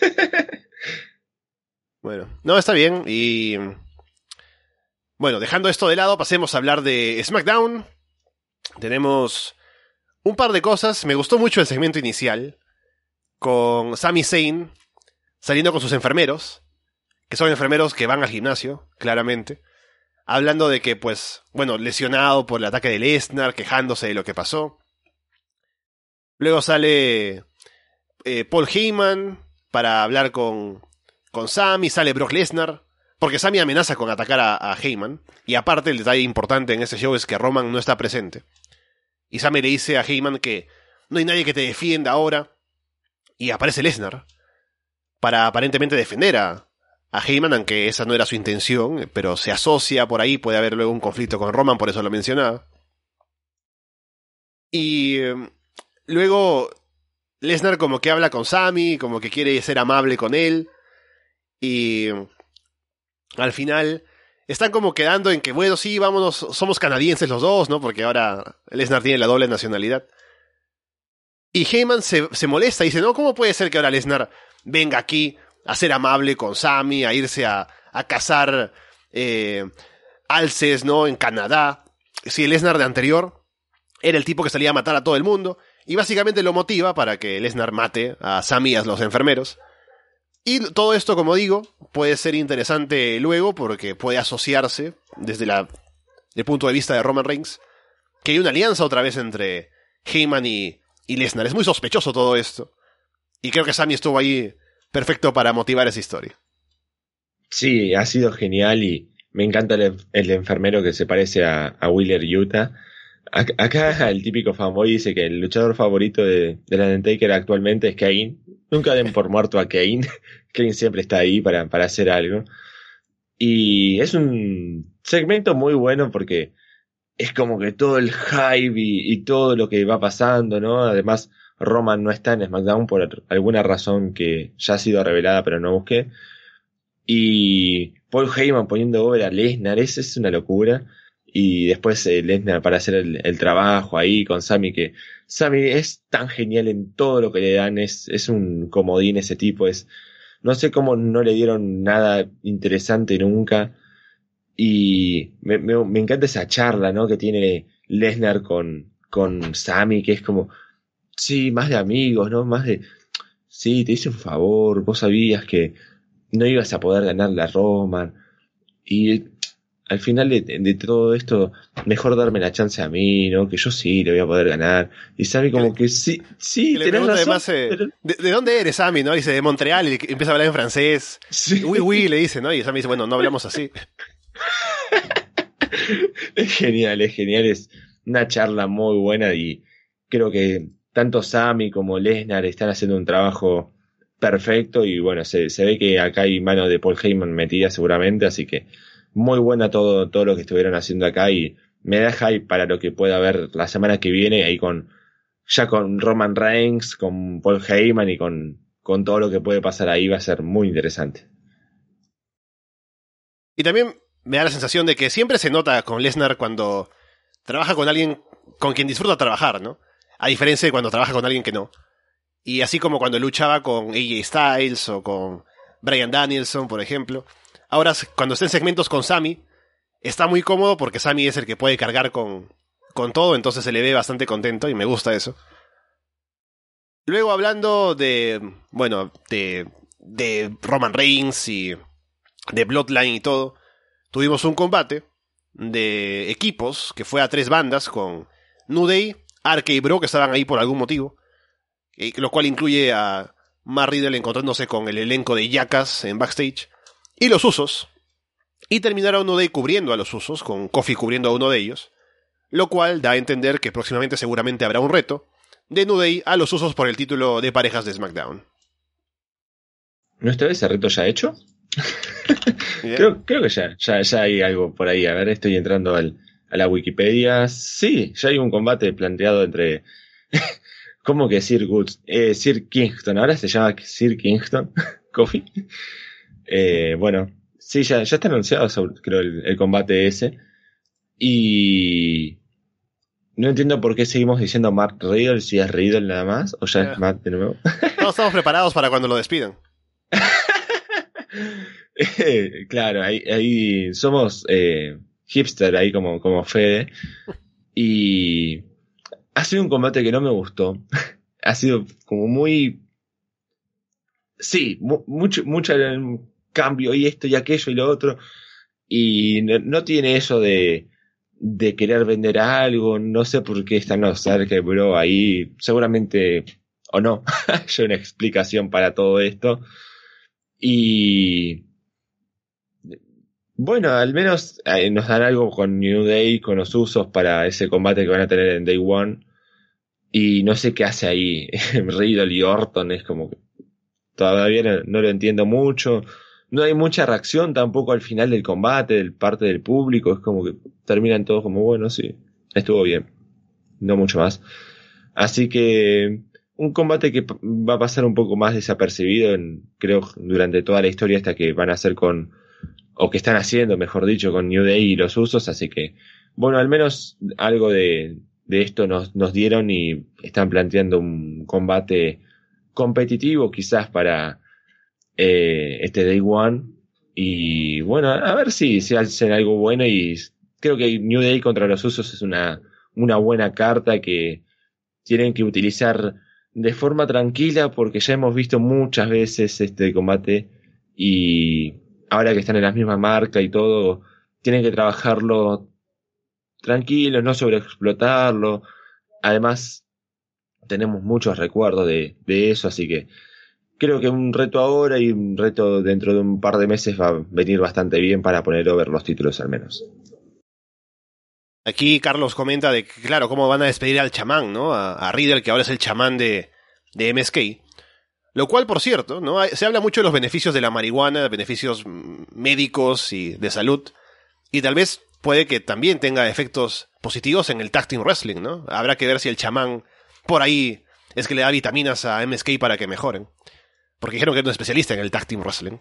Bueno, no, está bien. Y bueno, dejando esto de lado, pasemos a hablar de SmackDown. Tenemos un par de cosas. Me gustó mucho el segmento inicial con Sami Zayn saliendo con sus enfermeros, que son enfermeros que van al gimnasio, claramente, hablando de que, pues, bueno, lesionado por el ataque de Lesnar, quejándose de lo que pasó. Luego sale eh, Paul Heyman para hablar con, con Sami, sale Brock Lesnar, porque Sami amenaza con atacar a, a Heyman, y aparte el detalle importante en este show es que Roman no está presente. Y Sami le dice a Heyman que no hay nadie que te defienda ahora, y aparece Lesnar para aparentemente defender a, a Heyman, aunque esa no era su intención, pero se asocia por ahí, puede haber luego un conflicto con Roman, por eso lo mencionaba. Y eh, luego Lesnar como que habla con Sami, como que quiere ser amable con él, y al final están como quedando en que, bueno, sí, vámonos, somos canadienses los dos, ¿no? Porque ahora Lesnar tiene la doble nacionalidad. Y Heyman se, se molesta y dice, no, ¿cómo puede ser que ahora Lesnar venga aquí a ser amable con Sami, a irse a, a cazar eh, alces, ¿no?, en Canadá? Si el Lesnar de anterior era el tipo que salía a matar a todo el mundo, y básicamente lo motiva para que Lesnar mate a Sami y a los enfermeros. Y todo esto, como digo, puede ser interesante luego porque puede asociarse desde la, el punto de vista de Roman Reigns, que hay una alianza otra vez entre Heyman y, y Lesnar. Es muy sospechoso todo esto. Y creo que Sami estuvo ahí perfecto para motivar esa historia. Sí, ha sido genial y me encanta el, el enfermero que se parece a, a Wheeler Yuta. Acá el típico fanboy dice que el luchador favorito de, de la Undertaker actualmente es Kane, Nunca den por muerto a Kane. Kane siempre está ahí para, para hacer algo. Y es un segmento muy bueno porque es como que todo el hype y, y todo lo que va pasando, ¿no? Además, Roman no está en SmackDown por alguna razón que ya ha sido revelada, pero no busqué. Y Paul Heyman poniendo over a Lesnar, eso es una locura. Y después eh, Lesnar para hacer el, el trabajo ahí con Sami, que Sami es tan genial en todo lo que le dan, es, es un comodín ese tipo, es, no sé cómo no le dieron nada interesante nunca. Y me, me, me encanta esa charla, ¿no? Que tiene Lesnar con, con Sami, que es como, sí, más de amigos, ¿no? Más de, sí, te hice un favor, vos sabías que no ibas a poder ganarle a Roman. Y al final de, de todo esto, mejor darme la chance a mí, ¿no? Que yo sí le voy a poder ganar. Y Sami como que sí, sí, que le tenés pregunta razón. además, eh, pero... ¿de, ¿de dónde eres, Sammy? ¿No? Dice, de Montreal, y empieza a hablar en francés. Sí. Uy, uy, le dice, ¿no? Y Sammy dice, bueno, no hablamos así. Es genial, es genial, es una charla muy buena y creo que tanto Sami como Lesnar están haciendo un trabajo perfecto y bueno, se, se ve que acá hay mano de Paul Heyman metida seguramente, así que muy buena todo, todo lo que estuvieron haciendo acá y me da hype para lo que pueda haber la semana que viene ahí con, ya con Roman Reigns, con Paul Heyman y con, con todo lo que puede pasar ahí va a ser muy interesante. Y también me da la sensación de que siempre se nota con Lesnar cuando trabaja con alguien con quien disfruta trabajar, ¿no? A diferencia de cuando trabaja con alguien que no. Y así como cuando luchaba con A J Styles o con Bryan Danielson, por ejemplo. Ahora, cuando está en segmentos con Sami, está muy cómodo porque Sami es el que puede cargar con, con todo, entonces se le ve bastante contento y me gusta eso. Luego hablando de, bueno, de, de Roman Reigns y de Bloodline y todo, tuvimos un combate de equipos que fue a tres bandas con New Day, Arca y Bro, que estaban ahí por algún motivo, lo cual incluye a Matt Riddle encontrándose con el elenco de Jackass en backstage, y los Usos, y terminaron New Day cubriendo a los Usos, con Kofi cubriendo a uno de ellos, lo cual da a entender que próximamente seguramente habrá un reto de New Day a los Usos por el título de parejas de SmackDown. ¿No está ese reto ya hecho? ¿Yeah? creo, creo que ya, ya, ya hay algo por ahí. A ver, estoy entrando al, a la Wikipedia. Sí, ya hay un combate planteado entre... ¿Cómo que Sir Goods? Eh, Sir Kingston, ahora se llama Sir Kingston, Kofi. Eh, bueno, sí, ya, ya está anunciado, sobre, creo, el, el combate ese. Y no entiendo por qué seguimos diciendo Matt Riddle, si es Riddle nada más, o ya yeah. es Matt de nuevo. No, estamos preparados para cuando lo despidan. eh, claro, ahí, ahí somos eh, hipster, ahí como, como Fede. Y ha sido un combate que no me gustó. Ha sido como muy... Sí, mu mucho, mucho cambio y esto y aquello y lo otro. Y no, no tiene eso de, de querer vender algo. No sé por qué están los Arca Bro ahí. Seguramente, o no, hay una explicación para todo esto. Y... Bueno, al menos eh, nos dan algo con New Day, con los Usos para ese combate que van a tener en Day One. Y no sé qué hace ahí Riddle y Orton, es como que todavía no, no lo entiendo mucho. No hay mucha reacción tampoco al final del combate, del parte del público, es como que terminan todos como, bueno, sí, estuvo bien. No mucho más. Así que un combate que va a pasar un poco más desapercibido, en, creo, durante toda la historia esta que van a hacer con, o que están haciendo, mejor dicho, con New Day y los Usos, así que, bueno, al menos algo de, de esto nos, nos dieron y están planteando un combate competitivo quizás para eh, este Day One, y bueno, a ver si, si hacen algo bueno, y creo que New Day contra los Usos es una, una buena carta que tienen que utilizar de forma tranquila porque ya hemos visto muchas veces este combate y ahora que están en la misma marca y todo, tienen que trabajarlo tranquilo, no sobreexplotarlo. Además, tenemos muchos recuerdos de, de eso, así que creo que un reto ahora y un reto dentro de un par de meses va a venir bastante bien para poner over los títulos al menos. Aquí Carlos comenta de que, claro, cómo van a despedir al chamán, ¿no? A, a Riddle, que ahora es el chamán de, de M S K. Lo cual, por cierto, ¿no? Se habla mucho de los beneficios de la marihuana, beneficios médicos y de salud, y tal vez puede que también tenga efectos positivos en el tag team wrestling, ¿no? Habrá que ver si el chamán por ahí es que le da vitaminas a M S K para que mejoren. Porque dijeron que es un especialista en el tag team wrestling.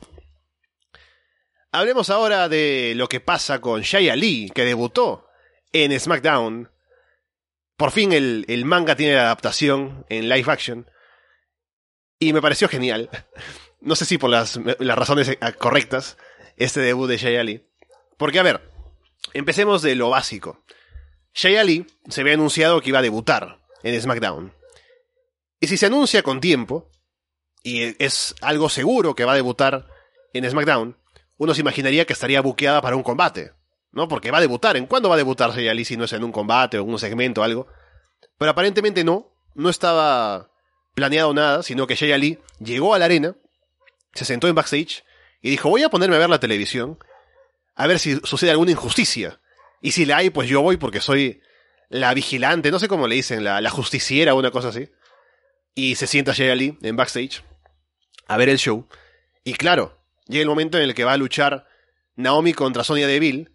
Hablemos ahora de lo que pasa con Xia Li, que debutó en SmackDown. Por fin el, el manga tiene la adaptación en live action. Y me pareció genial. No sé si por las, las razones correctas, este debut de Xia Li. Porque, a ver, empecemos de lo básico. Xia Li se había anunciado que iba a debutar en SmackDown. Y si se anuncia con tiempo, y es algo seguro que va a debutar en SmackDown, uno se imaginaría que estaría buqueada para un combate, ¿no? Porque va a debutar. ¿En cuándo va a debutar Xia Li si no es en un combate o en un segmento o algo? Pero aparentemente no. No estaba planeado nada, sino que Xia Li llegó a la arena, se sentó en backstage y dijo, voy a ponerme a ver la televisión a ver si sucede alguna injusticia. Y si la hay, pues yo voy porque soy la vigilante, no sé cómo le dicen, la, la justiciera o una cosa así. Y se sienta Xia Li en backstage a ver el show. Y claro, llega el momento en el que va a luchar Naomi contra Sonya Deville.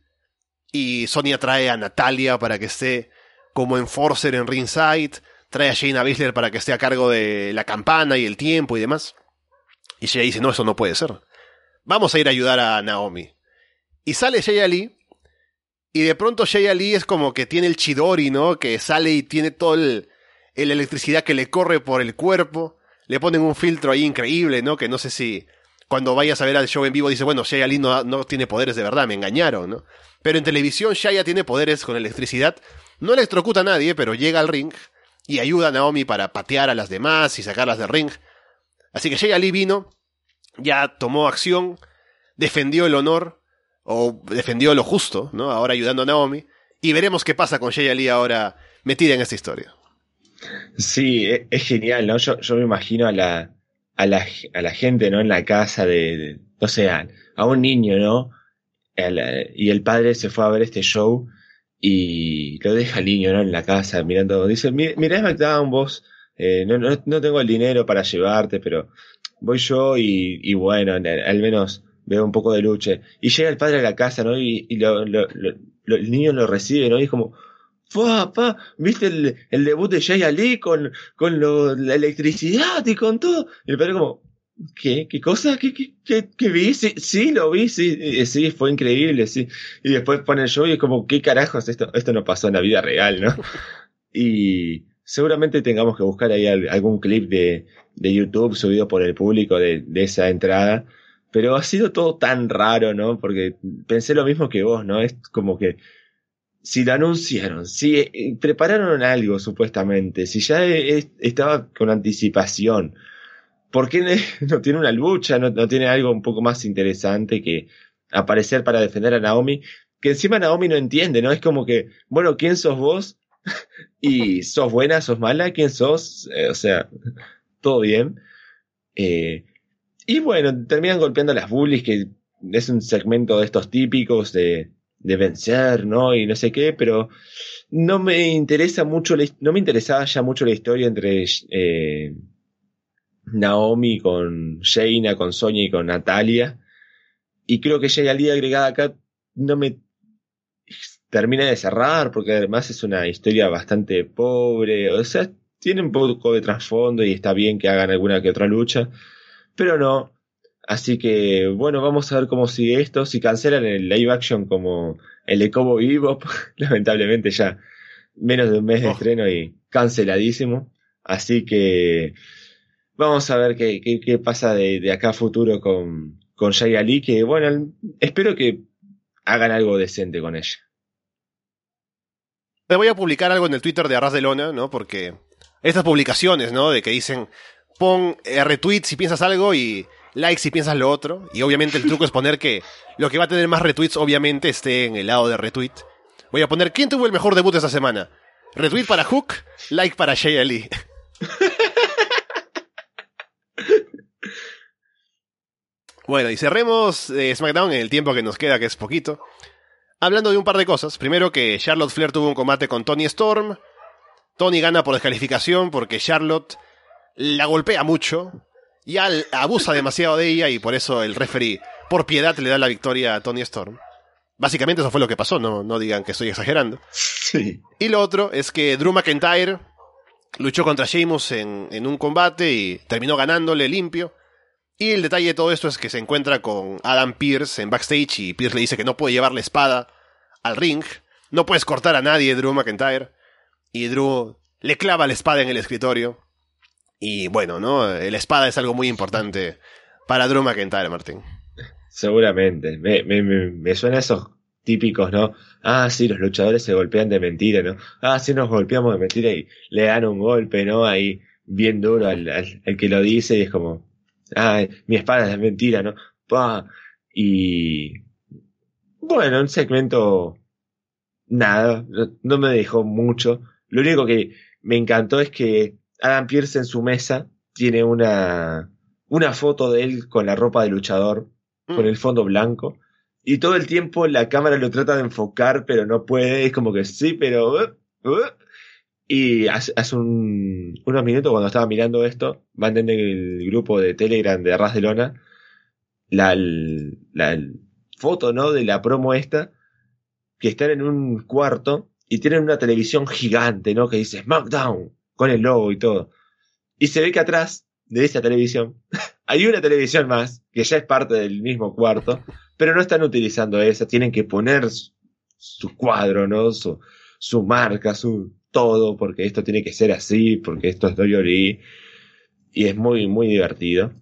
Y Sonya trae a Natalia para que esté como enforcer en ringside. Trae a Shayna Baszler para que esté a cargo de la campana y el tiempo y demás. Y Xia dice, no, eso no puede ser. Vamos a ir a ayudar a Naomi. Y sale Xia Li. Y de pronto Xia Li es como que tiene el chidori, ¿no? Que sale y tiene toda el, el electricidad que le corre por el cuerpo. Le ponen un filtro ahí increíble, ¿no? Que no sé si cuando vayas a ver al show en vivo dice, bueno, Xia Li no, no tiene poderes de verdad, me engañaron, ¿no? Pero en televisión Xia tiene poderes con electricidad. No electrocuta a nadie, pero llega al ring y ayuda a Naomi para patear a las demás y sacarlas del ring. Así que Xia Li vino, ya tomó acción, defendió el honor, o defendió lo justo, ¿no? Ahora ayudando a Naomi. Y veremos qué pasa con Xia Li ahora metida en esta historia. Sí, es, es genial, ¿no? Yo, yo me imagino a la, a la, a la gente, ¿no? En la casa de, de o sea, a un niño, ¿no? El, y el padre se fue a ver este show y lo deja al niño, ¿no? En la casa mirando, dice, mirá SmackDown vos, eh, no, no, no tengo el dinero para llevarte, pero voy yo y, y bueno, al menos veo un poco de lucha. Y llega el padre a la casa, ¿no? Y, y lo, lo, lo, lo, el niño lo recibe, ¿no? Y es como, papá, ¿viste el, el debut de Xia Li con, con lo, la electricidad y con todo? Y el padre como, ¿qué? ¿Qué cosa? ¿Qué, qué, qué, qué vi? Sí, sí, lo vi, sí, sí, fue increíble, sí. Y después pone el show y es como, ¿qué carajos? Esto, esto no pasó en la vida real, ¿no? Y seguramente tengamos que buscar ahí algún clip de, de YouTube subido por el público de, de esa entrada. Pero ha sido todo tan raro, ¿no? Porque pensé lo mismo que vos, ¿no? Es como que si lo anunciaron, si eh, prepararon algo supuestamente, si ya eh, estaba con anticipación, ¿por qué no tiene una lucha? ¿No, no tiene algo un poco más interesante que aparecer para defender a Naomi? Que encima Naomi no entiende, ¿no? Es como que, bueno, ¿quién sos vos? Y ¿sos buena, sos mala? ¿Quién sos? Eh, o sea, todo bien. Eh... Y bueno, terminan golpeando a las bullies, que es un segmento de estos típicos de, de vencer, ¿no? Y no sé qué, pero no me interesa mucho, la, no me interesaba ya mucho la historia entre eh, Naomi con Shayna, con Sonya y con Natalia. Y creo que Xia Li agregada acá no me termina de cerrar, porque además es una historia bastante pobre. O sea, tiene un poco de trasfondo y está bien que hagan alguna que otra lucha. Pero no, así que bueno, vamos a ver cómo sigue esto. Si cancelan el live action como el de Cowboy Bebop, lamentablemente ya menos de un mes de oh. estreno y canceladísimo. Así que vamos a ver qué, qué, qué pasa de, de acá a futuro con, con Xia Li, que bueno, espero que hagan algo decente con ella. Me voy a publicar algo en el Twitter de Arras de Lona, ¿no? Porque estas publicaciones, ¿no? De que dicen pon eh, retweet si piensas algo y like si piensas lo otro. Y obviamente el truco es poner que lo que va a tener más retweets obviamente esté en el lado de retweet. Voy a poner ¿quién tuvo el mejor debut esta semana? Retweet para Hook, like para Xia Li. Bueno, y cerremos eh, SmackDown en el tiempo que nos queda, que es poquito. Hablando de un par de cosas. Primero que Charlotte Flair tuvo un combate con Toni Storm. Toni gana por descalificación porque Charlotte la golpea mucho ya abusa demasiado de ella y por eso el referee, por piedad, le da la victoria a Toni Storm. Básicamente eso fue lo que pasó, no, no digan que estoy exagerando. Sí. Y lo otro es que Drew McIntyre luchó contra Sheamus en, en un combate y terminó ganándole limpio. Y el detalle de todo esto es que se encuentra con Adam Pearce en backstage y Pearce le dice que no puede llevar la espada al ring. No puedes cortar a nadie, Drew McIntyre. Y Drew le clava la espada en el escritorio. Y bueno, ¿no? La espada es algo muy importante para Drew McIntyre, Martín. Seguramente. Me, me, me, me suena a esos típicos, ¿no? Ah, sí, los luchadores se golpean de mentira, ¿no? Ah, sí, nos golpeamos de mentira y le dan un golpe, ¿no? Ahí bien duro al, al, al que lo dice y es como, ah, mi espada es de mentira, ¿no? ¡Pah! Y bueno, un segmento, nada, no, no me dejó mucho. Lo único que me encantó es que Adam Pearce en su mesa tiene una, una foto de él con la ropa de luchador, mm. con el fondo blanco. Y todo el tiempo la cámara lo trata de enfocar, pero no puede. Es como que sí, pero... Uh, uh. Y hace, hace un, unos minutos cuando estaba mirando esto, manden en el grupo de Telegram de Arras de Lona la, la, la foto, ¿no? De la promo esta, que están en un cuarto y tienen una televisión gigante, ¿no? Que dice SmackDown, con el logo y todo. Y se ve que atrás de esa televisión hay una televisión más, que ya es parte del mismo cuarto, pero no están utilizando esa, tienen que poner su, su cuadro, ¿no? Su, su marca, su todo, porque esto tiene que ser así, porque esto es W W E, y es muy, muy divertido.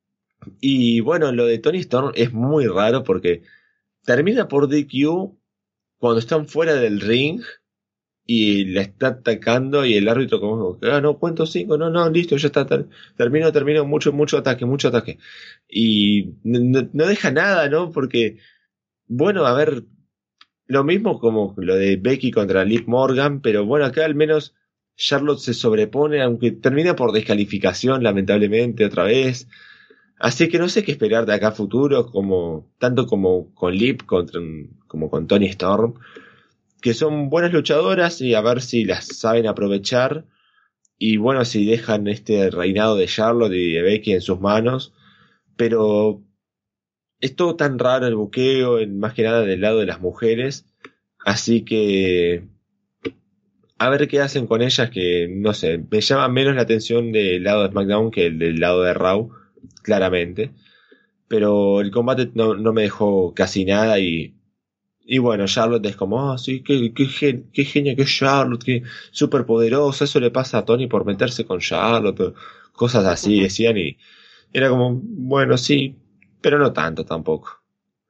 Y bueno, lo de Toni Storm es muy raro porque termina por D Q cuando están fuera del ring y la está atacando y el árbitro como, ah, no, cuento cinco, no, no, listo, ya está, ter- termino, termino, mucho, mucho ataque, mucho ataque. Y no, no deja nada, ¿no? Porque, bueno, a ver, lo mismo como lo de Becky contra Liv Morgan, pero bueno, acá al menos Charlotte se sobrepone, aunque termina por descalificación, lamentablemente, otra vez. Así que no sé qué esperar de acá a futuro, como, tanto como con Liv contra, como con Toni Storm, que son buenas luchadoras y a ver si las saben aprovechar y bueno, si dejan este reinado de Charlotte y de Becky en sus manos, pero es todo tan raro el buqueo, en, más que nada del lado de las mujeres, así que a ver qué hacen con ellas, que no sé, me llama menos la atención del lado de SmackDown que el del lado de Raw, claramente, pero el combate no, no me dejó casi nada y Y bueno, Charlotte es como, ah, oh, sí, qué, qué, gen, qué genia que es Charlotte, qué súper poderosa, eso le pasa a Tony por meterse con Charlotte, cosas así decían y era como, bueno, sí, pero no tanto tampoco.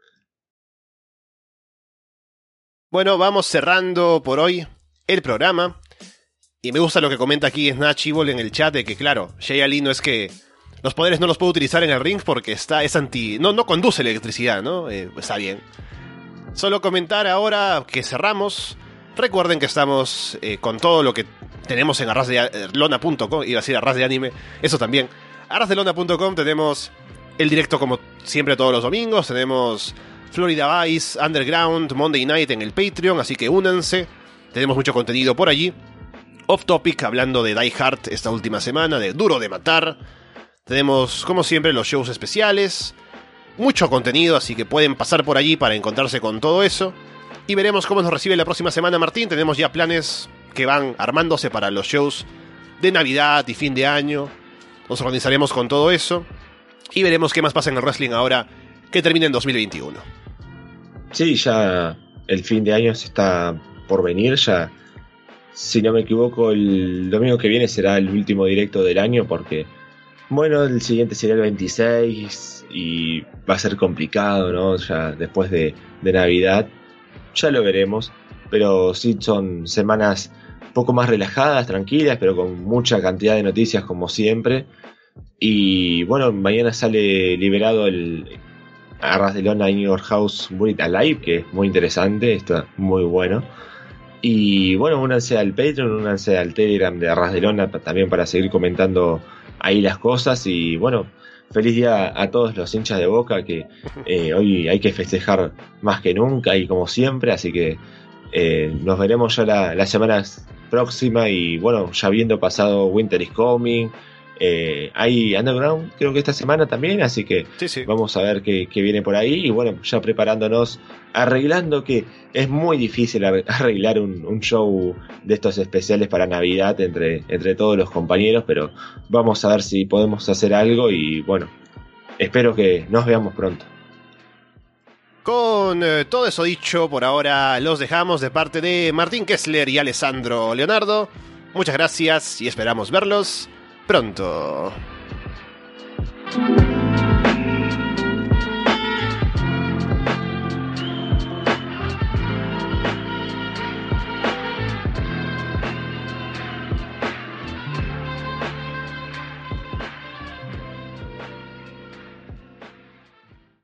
Bueno, vamos cerrando por hoy el programa y me gusta lo que comenta aquí Snatch Evil en el chat de que claro, Jay Ali no es que los poderes no los puede utilizar en el ring porque está, es anti, no, no conduce la electricidad, ¿no? Eh, está bien. Solo comentar ahora que cerramos. Recuerden que estamos eh, con todo lo que tenemos en arras de lona punto com. Iba a decir arras de anime. Eso también. arras de lona punto com tenemos el directo como siempre todos los domingos. Tenemos Florida Vice, Underground, Monday Night en el Patreon. Así que únanse. Tenemos mucho contenido por allí. Off Topic hablando de Die Hard esta última semana. De Duro de Matar. Tenemos como siempre los shows especiales. Mucho contenido, así que pueden pasar por allí para encontrarse con todo eso. Y veremos cómo nos recibe la próxima semana Martín. Tenemos ya planes que van armándose para los shows de Navidad y fin de año. Nos organizaremos con todo eso. Y veremos qué más pasa en el wrestling ahora que termina en dos mil veintiuno. Sí, ya el fin de año se está por venir. Ya, si no me equivoco, el domingo que viene será el último directo del año porque, bueno, el siguiente sería el veintiséis y va a ser complicado, ¿no? Ya después de, de Navidad, ya lo veremos, pero sí son semanas un poco más relajadas, tranquilas, pero con mucha cantidad de noticias como siempre. Y bueno, mañana sale liberado el Arras de Lona In Your House Buried Alive, que es muy interesante, está muy bueno. Y bueno, únanse al Patreon, únanse al Telegram de Arras de Lona también para seguir comentando ahí las cosas. Y bueno, feliz día a todos los hinchas de Boca, que eh, hoy hay que festejar más que nunca y como siempre, así que eh, nos veremos ya la, la semana próxima y bueno, ya habiendo pasado Winter is Coming Eh, hay Underground creo que esta semana también, así que Sí, sí. vamos a ver qué, qué viene por ahí y bueno, ya preparándonos, arreglando que es muy difícil arreglar un, un show de estos especiales para Navidad entre, entre todos los compañeros, pero vamos a ver si podemos hacer algo y bueno, espero que nos veamos pronto. Con eh, todo eso dicho, por ahora los dejamos de parte de Martín Kessler y Alessandro Leonardo. Muchas gracias y esperamos verlos pronto.